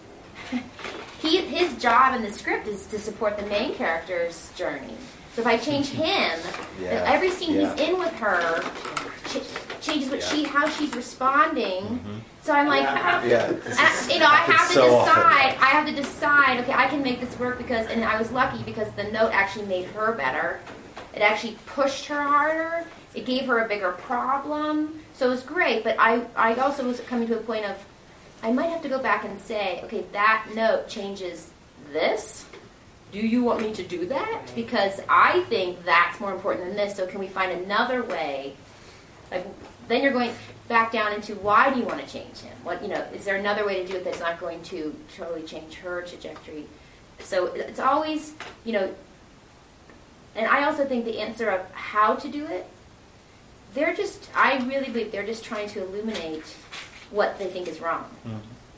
[SPEAKER 7] he his job in the script is to support the main character's journey. So if I change him,
[SPEAKER 2] Yeah.
[SPEAKER 7] then every scene
[SPEAKER 2] Yeah.
[SPEAKER 7] he's in with her ch- changes what
[SPEAKER 2] Yeah.
[SPEAKER 7] she, how she's responding.
[SPEAKER 2] Mm-hmm.
[SPEAKER 7] So I'm like,
[SPEAKER 2] Yeah.
[SPEAKER 7] and, you know, I have to
[SPEAKER 2] so often.
[SPEAKER 7] decide. I have to decide. Okay, I can make this work because, and I was lucky because the note actually made her better. It actually pushed her harder. It gave her a bigger problem. So it was great. But I, I also was coming to a point of, I might have to go back and say, okay, that note changes this. Do you want me to do that? Because I think that's more important than this. So can we find another way? Like, then you're going back down into why do you want to change him? What, you know, is there another way to do it that's not going to totally change her trajectory? So it's always, you know, and I also think the answer of how to do it, they're just, I really believe they're just trying to illuminate what they think is wrong.
[SPEAKER 2] Mm-hmm.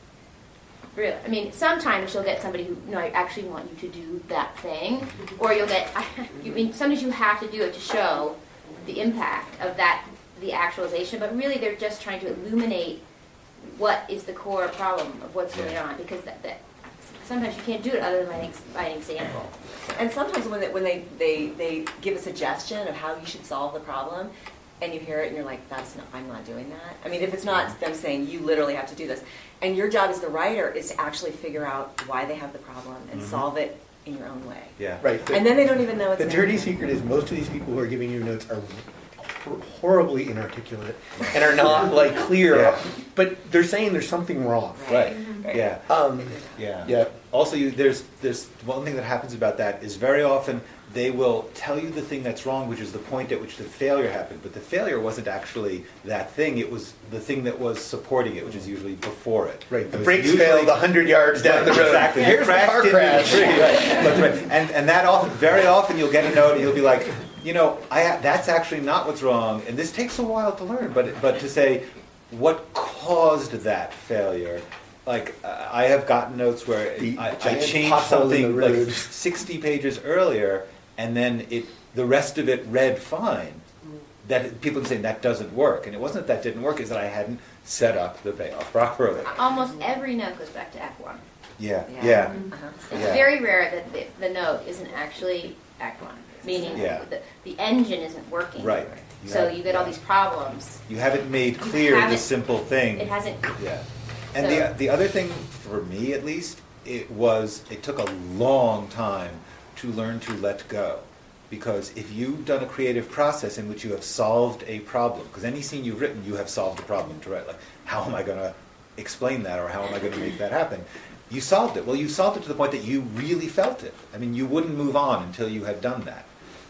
[SPEAKER 7] Really, I mean, sometimes you'll get somebody who, no, I actually want you to do that thing, or you'll get, I mean, sometimes you have to do it to show the impact of that, the actualization, but really they're just trying to illuminate what is the core problem of what's going on, because that, that sometimes you can't do it other than by an, ex- by an example.
[SPEAKER 5] And sometimes when they, when they, they, they give a suggestion of how you should solve the problem, and you hear it and you're like, that's not, I'm not doing that. I mean, if it's not them saying, you literally have to do this. And your job as the writer is to actually figure out why they have the problem and
[SPEAKER 2] Mhm.
[SPEAKER 5] solve it in your own way.
[SPEAKER 2] Yeah.
[SPEAKER 10] Right.
[SPEAKER 5] And then they don't even know it's
[SPEAKER 10] The
[SPEAKER 5] there.
[SPEAKER 10] dirty secret is most of these people who are giving you notes are hor- horribly inarticulate and are not like clear,
[SPEAKER 2] Yeah.
[SPEAKER 10] but they're saying there's something wrong.
[SPEAKER 2] Right.
[SPEAKER 5] Right.
[SPEAKER 2] Yeah.
[SPEAKER 10] Um,
[SPEAKER 2] Yeah.
[SPEAKER 10] yeah.
[SPEAKER 2] Also, you, there's there's one thing that happens about that is very often they will tell you the thing that's wrong, which is the point at which the failure happened. But the failure wasn't actually that thing; it was the thing that was supporting it, which is usually before it.
[SPEAKER 10] Right. The
[SPEAKER 2] It was
[SPEAKER 10] brakes
[SPEAKER 2] usually-
[SPEAKER 10] failed a hundred yards down the road.
[SPEAKER 2] Exactly.
[SPEAKER 10] Here's the
[SPEAKER 2] Crashed
[SPEAKER 10] car
[SPEAKER 2] into the
[SPEAKER 10] crash.
[SPEAKER 2] tree. Right. That's right. And and that often, very often, you'll get a note and you'll be like, you know, I that's actually not what's wrong, and this takes a while to learn. But but to say what caused that failure. Like, uh, I have gotten notes where
[SPEAKER 10] The
[SPEAKER 2] I, I
[SPEAKER 10] giant
[SPEAKER 2] changed
[SPEAKER 10] pothole in
[SPEAKER 2] something
[SPEAKER 10] the
[SPEAKER 2] like
[SPEAKER 10] road.
[SPEAKER 2] sixty pages earlier, and then it the rest of it read fine. That people are saying that doesn't work, and it wasn't that that didn't work; is that I hadn't set up the payoff properly.
[SPEAKER 7] Almost every note goes back to Act One.
[SPEAKER 2] Yeah,
[SPEAKER 5] Yeah.
[SPEAKER 2] yeah,
[SPEAKER 5] Uh-huh.
[SPEAKER 7] It's
[SPEAKER 2] Yeah.
[SPEAKER 7] very rare that the, the note isn't actually Act One, meaning
[SPEAKER 2] Yeah.
[SPEAKER 7] the, the engine isn't working.
[SPEAKER 2] Right. You
[SPEAKER 7] So
[SPEAKER 2] have-
[SPEAKER 7] you get all
[SPEAKER 2] yeah.
[SPEAKER 7] these problems.
[SPEAKER 2] You haven't made clear the
[SPEAKER 7] haven't-
[SPEAKER 2] simple thing.
[SPEAKER 7] It hasn't.
[SPEAKER 2] Yeah. And
[SPEAKER 7] So-
[SPEAKER 2] the the other thing for me, at least, it was it took a long time to learn to let go, because if you've done a creative process in which you have solved a problem, because any scene you've written, you have solved a problem to write. Like, how am I going to explain that, or how am I going to make that happen? You solved it. Well, you solved it to the point that you really felt it. I mean, you wouldn't move on until you had done that.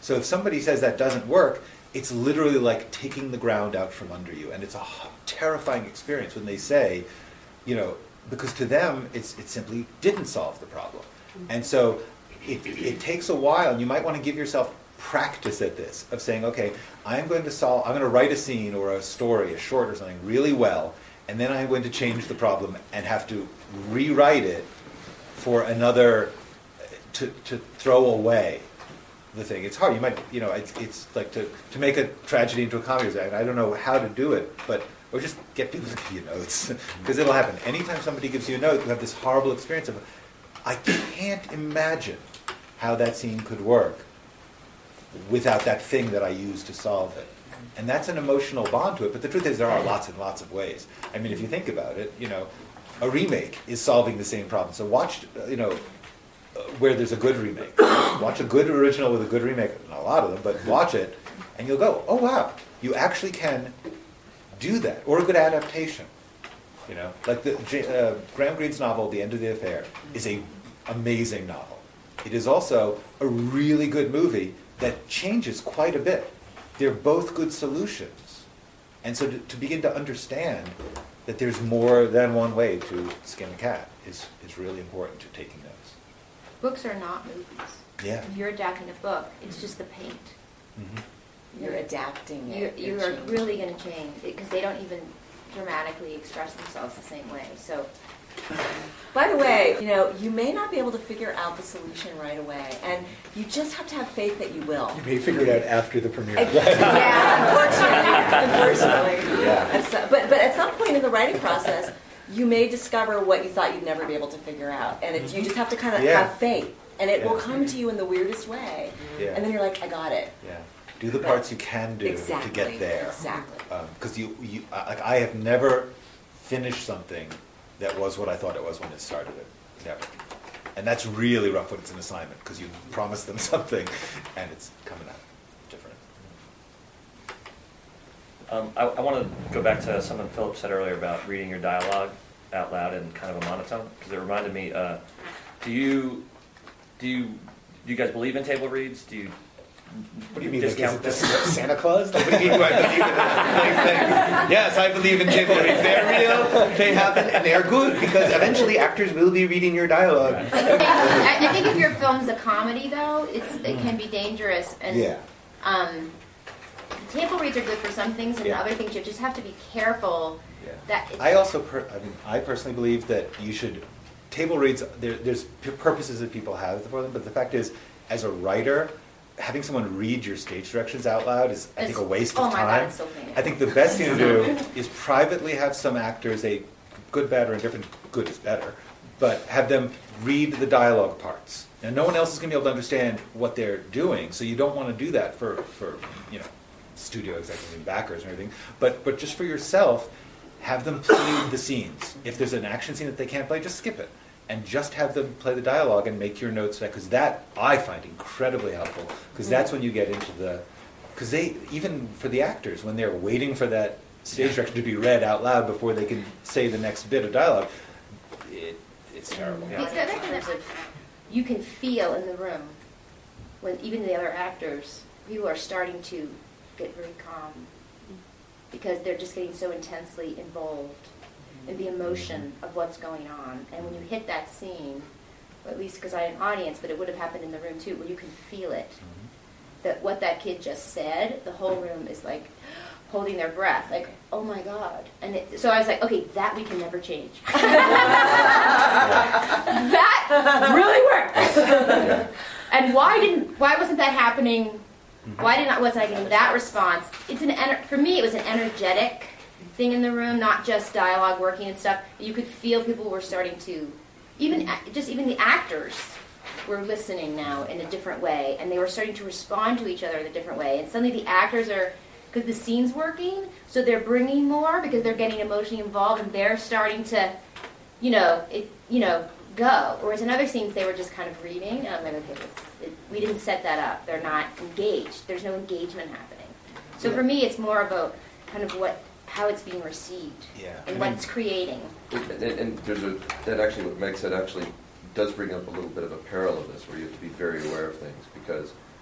[SPEAKER 2] So if somebody says that doesn't work, it's literally like taking the ground out from under you, and it's a h- terrifying experience when they say, you know, because to them it's it simply didn't solve the problem, and so it it takes a while, and you might want to give yourself practice at this of saying, okay, I'm going to solve, I'm going to write a scene or a story, a short or something really well, and then I'm going to change the problem and have to rewrite it for another to to throw away the thing. It's hard. You might, you know, it's, it's like to, to make a tragedy into a comedy. I don't know how to do it, but or just get people to give you notes because it'll happen. Anytime somebody gives you a note, you have this horrible experience of, I can't imagine how that scene could work without that thing that I used to solve it. And that's an emotional bond to it. But the truth is, there are lots and lots of ways. I mean, if you think about it, you know, a remake is solving the same problem. So watch, you know, where there's a good remake. Watch a good original with a good remake. Not a lot of them, but watch it, and you'll go, oh wow, you actually can do that. Or a good adaptation. You know, like the uh, Graham Greene's novel, The End of the Affair, is a amazing novel. It is also a really good movie that changes quite a bit. They're both good solutions. And so to, to begin to understand that there's more than one way to skin a cat is, is really important to taking notes.
[SPEAKER 7] Books are not movies.
[SPEAKER 2] Yeah.
[SPEAKER 7] If you're adapting a book, it's just the paint.
[SPEAKER 2] Mm-hmm.
[SPEAKER 5] You're adapting
[SPEAKER 7] You're,
[SPEAKER 5] it.
[SPEAKER 7] you
[SPEAKER 5] You're
[SPEAKER 7] are
[SPEAKER 5] changing.
[SPEAKER 7] really going to change because they don't even dramatically express themselves the same way. So,
[SPEAKER 5] By the way, you know, you may not be able to figure out the solution right away, and you just have to have faith that you will.
[SPEAKER 10] You may figure it out after the premiere.
[SPEAKER 5] Yeah, unfortunately. unfortunately.
[SPEAKER 2] Yeah.
[SPEAKER 5] And so, but, but at some point in the writing process, you may discover what you thought you'd never be able to figure out. And it, you just have to kind of
[SPEAKER 2] Yeah.
[SPEAKER 5] have faith. And it
[SPEAKER 2] Yeah.
[SPEAKER 5] will come to you in the weirdest way.
[SPEAKER 2] Yeah.
[SPEAKER 5] And then you're like, I got it.
[SPEAKER 2] Yeah. Do the parts you can do
[SPEAKER 5] Exactly.
[SPEAKER 2] to get there.
[SPEAKER 5] Exactly.
[SPEAKER 2] Because you, you, uh, like I have never finished something that was what I thought it was when it started it. Never. And that's really rough when it's an assignment because you promised them something and it's coming out different.
[SPEAKER 3] Um, I, I want to go back to something Philip said earlier about reading your dialogue out loud in kind of a monotone, because it reminded me. Uh, do you do you do you guys believe in table reads? Do you
[SPEAKER 10] What do you mean? Like, is
[SPEAKER 3] discount
[SPEAKER 10] it this
[SPEAKER 3] this?
[SPEAKER 10] Santa Claus? Like, what do you mean? Do I believe in it? Yes, I believe in table reads. They're real. They happen, and they're good because eventually actors will be reading your dialogue.
[SPEAKER 7] I, I think if your film's a comedy, though, it's it can be dangerous. And
[SPEAKER 2] Yeah.
[SPEAKER 7] um, table reads are good for some things, and
[SPEAKER 2] Yeah.
[SPEAKER 7] other things you just have to be careful.
[SPEAKER 2] Yeah.
[SPEAKER 7] That it's,
[SPEAKER 2] I also, per, I mean, I personally believe that you should, table reads, there, there's p- purposes that people have for them, but the fact is, as a writer, having someone read your stage directions out loud is, I think,
[SPEAKER 7] It's-
[SPEAKER 2] a waste
[SPEAKER 7] oh
[SPEAKER 2] of
[SPEAKER 7] my
[SPEAKER 2] time.
[SPEAKER 7] God, it's so painful.
[SPEAKER 2] I think the best thing to do is privately have some actors, they, good, bad, or indifferent, good is better, but have them read the dialogue parts. Now, no one else is going to be able to understand what they're doing, so you don't want to do that for, for you know, studio executives and backers and everything, but, but just for yourself, have them play the scenes. If there's an action scene that they can't play, just skip it. And just have them play the dialogue and make your notes, because that I find incredibly helpful, because that's when you get into the, because they, even for the actors, when they're waiting for that stage direction to be read out loud before they can say the next bit of dialogue, it, it's terrible.
[SPEAKER 7] The other thing that you can feel in the room, when even the other actors, people are starting to get very calm because they're just getting so intensely involved in the emotion of what's going on. And when you hit that scene, or at least because I had an audience, but it would have happened in the room too, where you can feel it, that what that kid just said, the whole room is like holding their breath, like, oh my God. And it, so I was like, okay, that we can never change. That really worked. And why didn't? Why wasn't that happening? Why did not wasn't I getting that response? It's an ener- for me. It was an energetic thing in the room, not just dialogue working and stuff. You could feel people were starting to, even just even the actors were listening now in a different way, and they were starting to respond to each other in a different way. And suddenly the actors are, because the scene's working, so they're bringing more because they're getting emotionally involved, and they're starting to, you know, it, you know, go. Whereas in other scenes they were just kind of reading. And I'm like, okay, this, it, we didn't set that up. They're not engaged. There's no engagement happening. So for me, it's more about kind of what, how it's being received,
[SPEAKER 2] Yeah.
[SPEAKER 7] and what it's creating.
[SPEAKER 8] And, and there's a, that actually, what Meg said actually does bring up a little bit of a peril of this, where you have to be very aware of things, because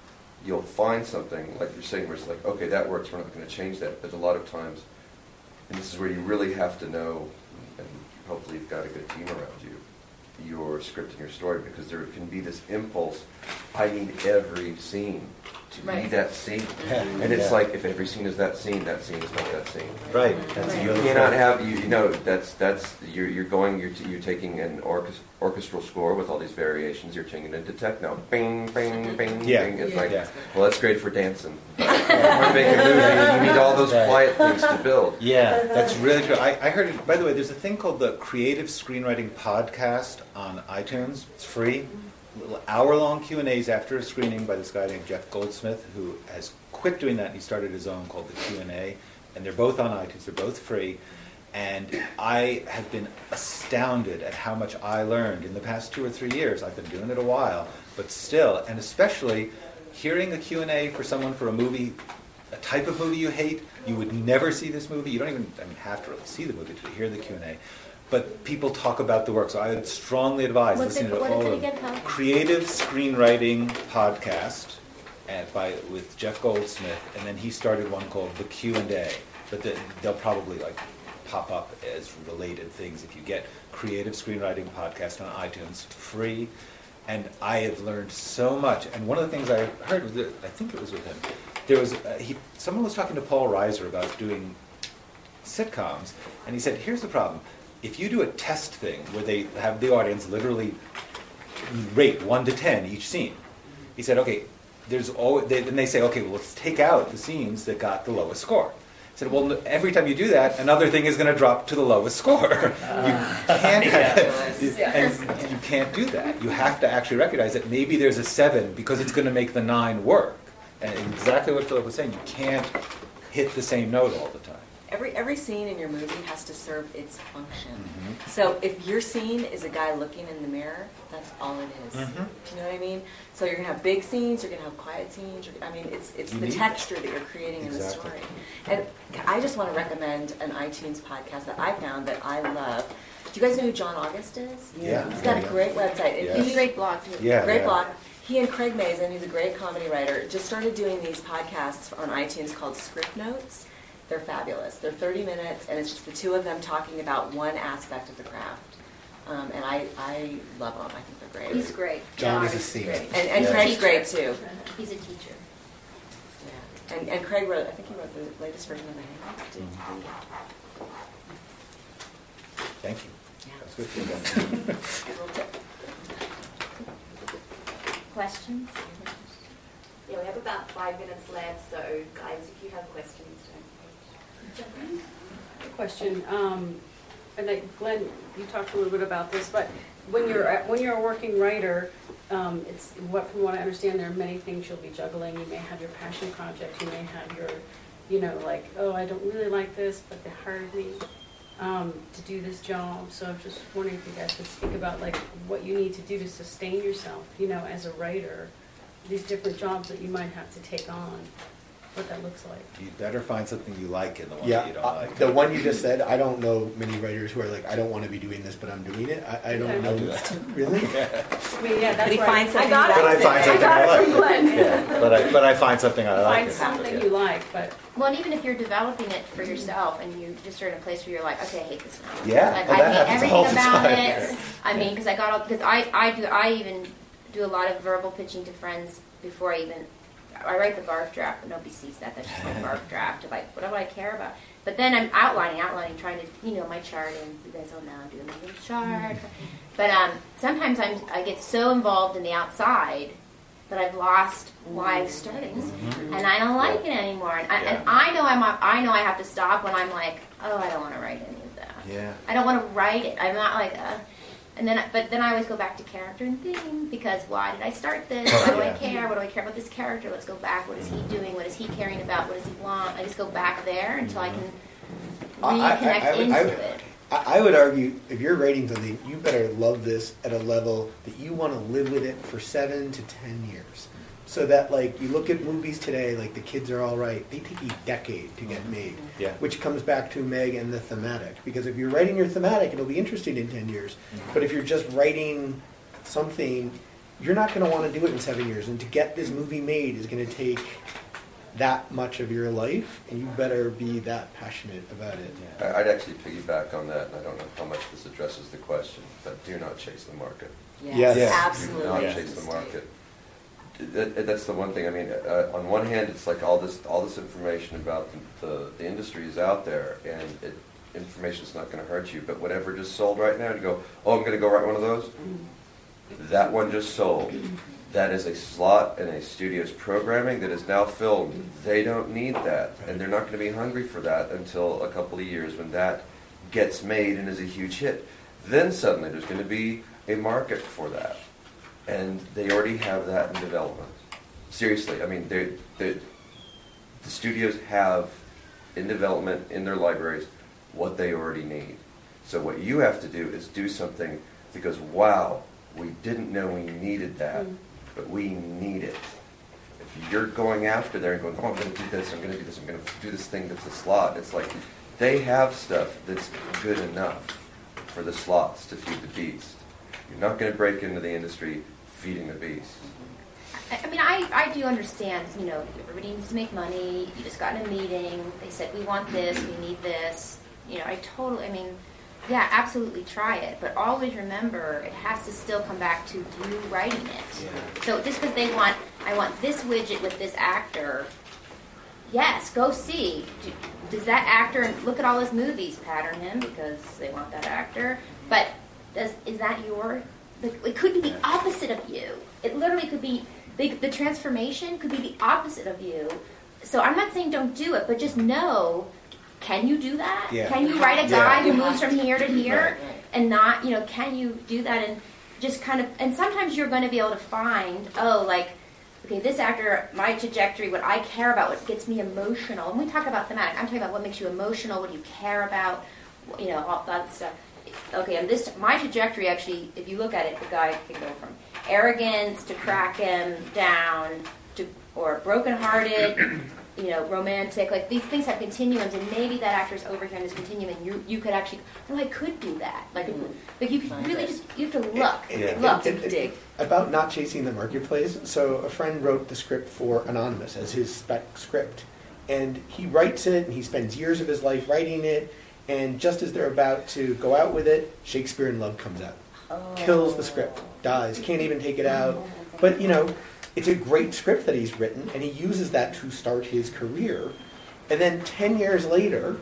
[SPEAKER 8] you'll find something, like you're saying, where it's like, okay, that works, we're not going to change that. But a lot of times, and this is where you really have to know, and hopefully you've got a good team around you, your script and your story, because there can be this impulse, I need every scene to
[SPEAKER 5] Right.
[SPEAKER 8] be that scene. And it's
[SPEAKER 2] Yeah.
[SPEAKER 8] like, if every scene is that scene, that scene is not that scene.
[SPEAKER 2] Right. That's
[SPEAKER 5] Right.
[SPEAKER 8] You
[SPEAKER 2] really
[SPEAKER 8] cannot
[SPEAKER 2] true.
[SPEAKER 8] have, you, you know, that's, that's, you're, you're going, you're, t- you're taking an orchest- orchestral score with all these variations, you're changing it into techno. Bing, bing, bing,
[SPEAKER 2] Yeah.
[SPEAKER 8] bing. It's
[SPEAKER 5] Yeah.
[SPEAKER 8] like,
[SPEAKER 2] Yeah.
[SPEAKER 8] well, that's great for dancing. When you make a movie, you need all those
[SPEAKER 2] Right.
[SPEAKER 8] quiet things to build.
[SPEAKER 2] Yeah, that's really true. I, I heard it, by the way, there's a thing called the Creative Screenwriting Podcast on iTunes. It's free. Little hour-long Q and A's after a screening by this guy named Jeff Goldsmith, who has quit doing that, and he started his own called the Q and A. And they're both on iTunes. They're both free. And I have been astounded at how much I learned in the past two or three years. I've been doing it a while, but still, and especially hearing a Q and A for someone for a movie, a type of movie you hate. You would never see this movie. You don't even I mean, have to really see the movie to hear the Q and A. But people talk about the work, so I would strongly advise
[SPEAKER 7] What's
[SPEAKER 2] listening
[SPEAKER 7] it-
[SPEAKER 2] to
[SPEAKER 7] what is
[SPEAKER 2] all
[SPEAKER 7] it
[SPEAKER 2] of
[SPEAKER 7] again, Hal?
[SPEAKER 2] Creative Screenwriting Podcast at, by with Jeff Goldsmith, and then he started one called the Q and A. But the, they'll probably like pop up as related things if you get Creative Screenwriting Podcast on iTunes, free. And I have learned so much. And one of the things I heard was that, I think it was with him. There was uh, he. Someone was talking to Paul Reiser about doing sitcoms, and he said, "Here's the problem. If you do a test thing where they have the audience literally rate one to ten each scene," he said, "Okay, there's always." They, then they say, "Okay, well, let's take out the scenes that got the lowest score." He said, "Well, every time you do that, another thing is going to drop to the lowest score. you can't have, and you can't do that. You have to actually recognize that maybe there's a seven because it's going to make the nine work." And exactly what Philip was saying, you can't hit the same note all the time.
[SPEAKER 5] Every every scene in your movie has to serve its function.
[SPEAKER 2] Mhm.
[SPEAKER 5] So if your scene is a guy looking in the mirror, that's all it is.
[SPEAKER 2] Mhm.
[SPEAKER 5] Do you know what I mean? So you're gonna have big scenes, you're gonna have quiet scenes. You're, I mean, it's it's
[SPEAKER 2] You
[SPEAKER 5] the
[SPEAKER 2] need
[SPEAKER 5] texture that you're creating in the
[SPEAKER 2] Exactly.
[SPEAKER 5] story. And I just want to recommend an iTunes podcast that I found that I love. Do you guys know who John August is?
[SPEAKER 2] Yeah.
[SPEAKER 5] He's got
[SPEAKER 2] Yeah.
[SPEAKER 5] a great website. And
[SPEAKER 2] Yeah.
[SPEAKER 7] He's
[SPEAKER 5] he-
[SPEAKER 7] a great blog too.
[SPEAKER 2] Yeah.
[SPEAKER 5] Great
[SPEAKER 2] yeah.
[SPEAKER 5] blog. He and Craig Mazin, who's a great comedy writer, just started doing these podcasts on iTunes called Script Notes. They're fabulous. They're thirty minutes, and it's just the two of them talking about one aspect of the craft. Um, and I, I love them. I think they're great.
[SPEAKER 7] He's great.
[SPEAKER 10] John is a
[SPEAKER 7] is
[SPEAKER 10] saint.
[SPEAKER 5] great. And, and
[SPEAKER 2] Yeah.
[SPEAKER 5] Craig's
[SPEAKER 7] Teacher.
[SPEAKER 5] great too.
[SPEAKER 7] He's a teacher.
[SPEAKER 5] Yeah. And, and Craig wrote, I think he wrote the latest version of The Hangout. Did-
[SPEAKER 2] Thank you.
[SPEAKER 5] Yeah.
[SPEAKER 2] That's good feedback.
[SPEAKER 7] Questions?
[SPEAKER 12] Yeah, we have about five minutes left, so guys, if you have questions, don't
[SPEAKER 4] Question, um, and like Glenn, you talked a little bit about this, but when you're, a- when you're a working writer, um, it's, what, from what I understand, there are many things you'll be juggling. You may have your passion project, you may have your, you know, like, oh, I don't really like this, but they hired me um, to do this job. So I'm just wondering if you guys could speak about like what you need to do to sustain yourself, you know, as a writer, these different jobs that you might have to take on, what that looks like.
[SPEAKER 2] You better find something you like in the one
[SPEAKER 10] Yeah,
[SPEAKER 2] that you don't
[SPEAKER 10] uh,
[SPEAKER 2] like.
[SPEAKER 10] the one you just said, I don't know many writers who are like, I don't want to be doing this, but I'm doing it. I, I
[SPEAKER 4] Okay.
[SPEAKER 10] don't
[SPEAKER 2] I'll do
[SPEAKER 10] know.
[SPEAKER 2] that.
[SPEAKER 10] Really?
[SPEAKER 4] I mean, yeah, that's
[SPEAKER 5] But he
[SPEAKER 4] where
[SPEAKER 5] finds
[SPEAKER 4] I, I
[SPEAKER 5] something
[SPEAKER 4] got
[SPEAKER 5] he
[SPEAKER 4] it.
[SPEAKER 2] But I find something
[SPEAKER 4] I
[SPEAKER 2] I
[SPEAKER 4] got it from
[SPEAKER 2] like.
[SPEAKER 4] Glenn.
[SPEAKER 2] Yeah, but I but I find something I like.
[SPEAKER 4] Find
[SPEAKER 2] and-
[SPEAKER 4] something
[SPEAKER 2] yeah.
[SPEAKER 4] you like, but
[SPEAKER 7] Well, and even if you're developing it for yourself and you just are in a place where you're like, okay, I hate this now.
[SPEAKER 2] Yeah,
[SPEAKER 7] Like,
[SPEAKER 2] well, that
[SPEAKER 7] I hate
[SPEAKER 2] happens
[SPEAKER 7] everything
[SPEAKER 2] all the
[SPEAKER 7] about
[SPEAKER 2] time.
[SPEAKER 7] it. I mean, because I got all, because I, I do, I even do a lot of verbal pitching to friends before I even, I write the barf draft, but nobody sees that. That's just my barf draft of like, what do I care about? But then I'm outlining, outlining, trying to, you know, my chart, and you guys all know I'm doing my little chart. But um, sometimes I'm, I get so involved in the outside that I've lost why I started this, and I don't like it anymore. And I, and
[SPEAKER 2] Yeah.
[SPEAKER 7] I know I'm, I know I have to stop when I'm like, oh, I don't want to write any of that.
[SPEAKER 2] Yeah.
[SPEAKER 7] I don't want to write it. I'm not like, uh, and then, but then I always go back to character and theme because why did I start this? Why do I
[SPEAKER 2] Yeah.
[SPEAKER 7] care? What do I care about this character? Let's go back. What is he doing? What is he caring about? What does he want? I just go back there until I can
[SPEAKER 10] I- I-
[SPEAKER 7] reconnect
[SPEAKER 10] I would-
[SPEAKER 7] into
[SPEAKER 10] I would-
[SPEAKER 7] it.
[SPEAKER 10] I I would argue if you're writing something, you better love this at a level that you want to live with it for seven to ten years. So that, like, you look at movies today, like The Kids Are All Right, they take a decade to get made.
[SPEAKER 2] Yeah.
[SPEAKER 10] Which comes back to Meg and the thematic. Because if you're writing your thematic, it'll be interesting in ten years. But if you're just writing something, you're not going to want to do it in seven years. And to get this movie made is going to take that much of your life, and you better be that passionate about it.
[SPEAKER 8] I- I'd actually piggyback on that, and I don't know how much this addresses the question, but do not chase the market.
[SPEAKER 5] Yes,
[SPEAKER 10] Yes.
[SPEAKER 8] Do
[SPEAKER 5] absolutely.
[SPEAKER 8] not
[SPEAKER 2] Yes.
[SPEAKER 8] chase the market. That- that- That's the one thing. I mean, uh, on one hand, it's like all this all this information about the, the, the industry is out there, and it, information's not going to hurt you. But whatever just sold right now, you go, oh, I'm going to go write one of those. That one just sold. That is a slot in a studio's programming that is now filmed. They don't need that, and they're not going to be hungry for that until a couple of years when that gets made and is a huge hit. Then suddenly there's going to be a market for that, and they already have that in development. Seriously, I mean, they they the studios have in development in their libraries what they already need. So what you have to do is do something that goes, wow, we didn't know we needed that, mm. but we need it. If you're going after there and going, oh, I'm going to do this, I'm going to do this, I'm going to do this thing that's a slot, it's like they have stuff that's good enough for the slots to feed the beast. You're not going to break into the industry feeding the beast.
[SPEAKER 7] I mean, I, I do understand, you know, everybody needs to make money. You just got in a meeting. They said, we want this, we need this. You know, I totally, I mean, yeah, absolutely try it. But always remember, it has to still come back to you writing it. Yeah. So just because they want, I want this widget with this actor, yes, go see. Do, does that actor, look at all his movies, pattern him because they want that actor. But does is that your, it could be the opposite of you. It literally could be, the, the transformation could be the opposite of you. So I'm not saying don't do it, but just know, can you do that? Yeah. Can you write a guy yeah. who moves from here to here right, right. and not, you know, can you do that and just kind of, and sometimes you're going to be able to find, oh, like, okay, this actor, my trajectory, what I care about, what gets me emotional. When we talk about thematic, I'm talking about what makes you emotional, what do you care about, you know, all that stuff. Okay, and this, my trajectory actually, if you look at it, the guy can go from arrogance to crack him down to, or brokenhearted, you know, romantic, like these things have continuums, and maybe that actor's over here in this continuum, and you you could actually, oh, I could do that. Like, mm-hmm. like you can really just, you have to look,
[SPEAKER 10] it,
[SPEAKER 7] look,
[SPEAKER 10] it, it,
[SPEAKER 7] dig.
[SPEAKER 10] About not chasing the marketplace, so a friend wrote the script for Anonymous as his spec script, and he writes it, and he spends years of his life writing it, and just as they're about to go out with it, Shakespeare in Love comes out. Oh. Kills the script, dies, can't even take it out. But, you know, it's a great script that he's written, and he uses that to start his career. And then ten years later,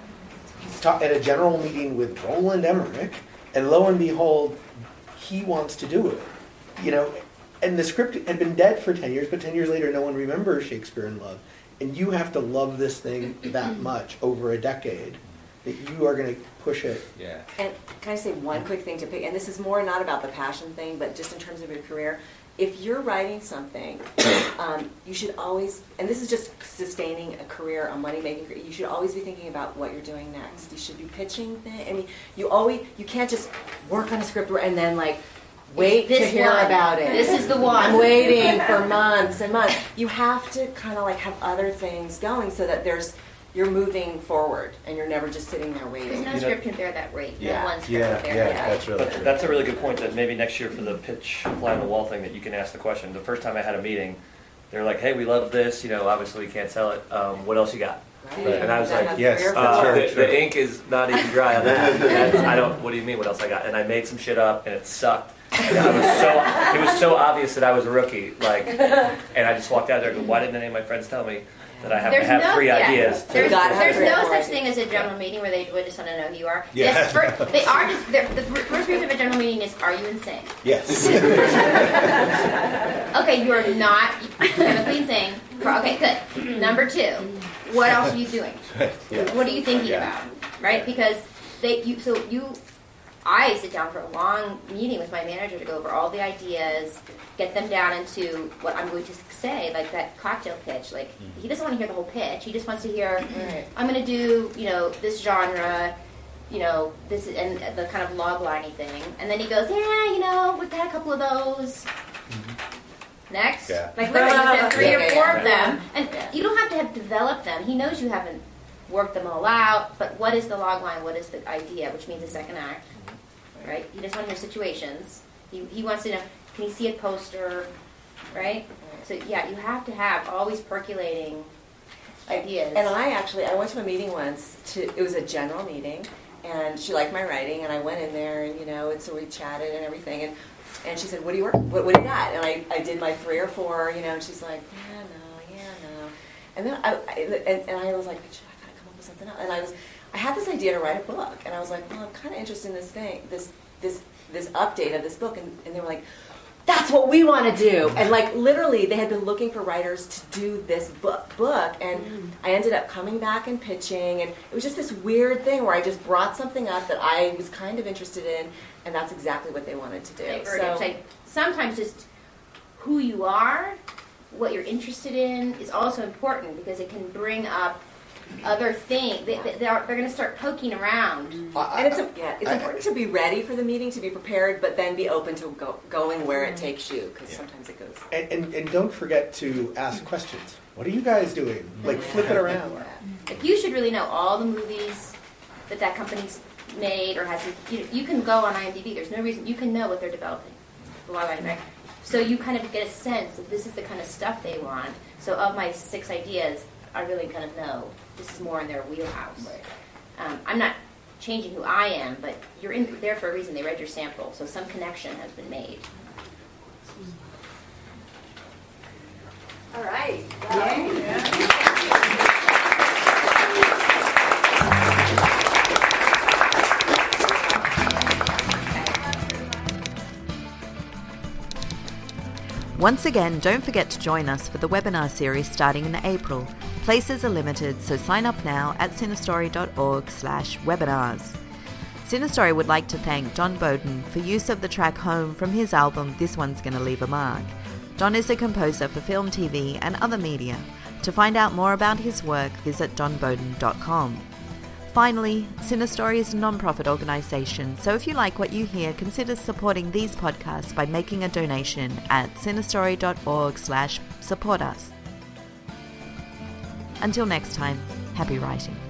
[SPEAKER 10] he's ta- at a general meeting with Roland Emmerich, and lo and behold, he wants to do it. You know, and the script had been dead for ten years, but ten years later, no one remembers Shakespeare in Love. And you have to love this thing that much over a decade that you are going to push it.
[SPEAKER 2] Yeah.
[SPEAKER 5] And can I say one quick thing to pick? And this is more not about the passion thing, but just in terms of your career. If you're writing something, um, you should always, and this is just sustaining a career, a money-making career, you should always be thinking about what you're doing next. You should be pitching things. I mean, you always, you can't just work on a script and then like, wait to hear
[SPEAKER 7] one.
[SPEAKER 5] about it.
[SPEAKER 7] This is the one.
[SPEAKER 5] I'm waiting for months and months. You have to kind of like have other things going so that there's, you're moving forward and you're never just sitting there waiting.
[SPEAKER 7] Because no
[SPEAKER 3] You
[SPEAKER 7] script
[SPEAKER 3] know,
[SPEAKER 7] can bear that weight.
[SPEAKER 2] Yeah.
[SPEAKER 7] No one script
[SPEAKER 2] Yeah,
[SPEAKER 7] can bear
[SPEAKER 2] yeah,
[SPEAKER 7] that.
[SPEAKER 2] that's really
[SPEAKER 3] But
[SPEAKER 2] true.
[SPEAKER 3] that's a really good point that maybe next year for the pitch fly on the wall thing that you can ask the question. The first time I had a meeting, they're like, hey, we love this, you know, obviously we can't sell it. Um, what else you got?
[SPEAKER 5] Right.
[SPEAKER 3] And I was
[SPEAKER 5] That
[SPEAKER 3] like,
[SPEAKER 5] has
[SPEAKER 2] yes,
[SPEAKER 5] three or
[SPEAKER 2] that's
[SPEAKER 3] Uh,
[SPEAKER 5] four.
[SPEAKER 2] very
[SPEAKER 3] the,
[SPEAKER 2] true.
[SPEAKER 3] the ink is not even dry on that. And I don't. What do you mean? What else I got? And I made some shit up, and it sucked. And I was so. It was so obvious that I was a rookie. Like, and I just walked out there and go, why didn't any of my friends tell me that I have
[SPEAKER 7] There's
[SPEAKER 3] to have
[SPEAKER 7] no,
[SPEAKER 3] three
[SPEAKER 7] yeah.
[SPEAKER 3] ideas? To,
[SPEAKER 7] There's,
[SPEAKER 5] gotta have
[SPEAKER 7] there's
[SPEAKER 5] three or
[SPEAKER 7] no
[SPEAKER 5] four
[SPEAKER 7] such
[SPEAKER 5] ideas.
[SPEAKER 7] thing as a general meeting where they would just want to know who you are.
[SPEAKER 2] Yeah.
[SPEAKER 7] Yes, for, they are just. The first reason of a general meeting is, are you insane?
[SPEAKER 2] Yes.
[SPEAKER 7] Okay, you are not chemically insane. Okay, good. Number two, what else are you doing?
[SPEAKER 2] Yeah.
[SPEAKER 7] What are you thinking
[SPEAKER 2] Yeah.
[SPEAKER 7] about? Right? Because they, you, so you, I sit down for a long meeting with my manager to go over all the ideas, get them down into what I'm going to say, like that cocktail pitch. Like, mm-hmm. he doesn't want to hear the whole pitch. He just wants to hear, right. I'm going to do, you know, this genre, you know, this and the kind of log-liney thing. And then he goes, yeah, you know, we've got a couple of those. Mm-hmm. Next. Yeah. Like, literally, you have three
[SPEAKER 5] Yeah,
[SPEAKER 7] or
[SPEAKER 5] yeah,
[SPEAKER 7] four
[SPEAKER 5] yeah.
[SPEAKER 7] of them. And yeah. you don't have to have developed them. He knows you haven't worked them all out, but what is the log line? What is the idea? Which means the second act. Right? He doesn't want to hear situations. He, he wants to know, Can you see a poster, right? So yeah, you have to have always percolating ideas.
[SPEAKER 5] And I actually, I went to a meeting once, to, it was a general meeting, and she liked my writing, and I went in there, and you know, and so we chatted and everything, and and she said, what do you work, what, what do you got? And I, I did my three or four, you know, and she's like, yeah, no, yeah, no. And then I, I and, and I was like, should I gotta come up with something else? And I was, I had this idea to write a book, and I was like, well, I'm kind of interested in this thing, this, this, this update of this book, and, and they were like, that's what we want to do. And like literally they had been looking for writers to do this book book and mm. I ended up coming back and pitching, and it was just this weird thing where I just brought something up that I was kind of interested in, and that's exactly what they wanted to do.
[SPEAKER 7] I
[SPEAKER 5] so
[SPEAKER 7] like, sometimes just who you are, what you're interested in is also important, because it can bring up other things. They, they, they're they're going to start poking around.
[SPEAKER 5] Uh, and it's, a, yeah, it's I, important I, to be ready for the meeting, to be prepared, but then be open to go, going where it takes you, because yeah. sometimes it goes.
[SPEAKER 10] And, and, and don't forget to ask questions. What are you guys doing? Like, flip it around.
[SPEAKER 7] Like, you should really know all the movies that that company's made or has. You, you can go on IMDb. There's no reason. You can know what they're developing. Right? So you kind of get a sense that this is the kind of stuff they want. So of my six ideas, I really kind of know this is more in their wheelhouse. Right. Um, I'm not changing who I am, but you're in there for a reason. They read your sample, so some connection has been made.
[SPEAKER 12] All right.
[SPEAKER 11] Yay. Yeah.
[SPEAKER 1] Once again, don't forget to join us for the webinar series starting in April. Places are limited, so sign up now at cinestory.org slash webinars. Cinestory would like to thank John Bowden for use of the track Home from his album This One's Gonna Leave a Mark. John is a composer for film, T V, and other media. To find out more about his work, visit john bowden dot com. Finally, Cinestory is a non-profit organisation, so if you like what you hear, consider supporting these podcasts by making a donation at cinestory.org slash support us. Until next time, happy writing.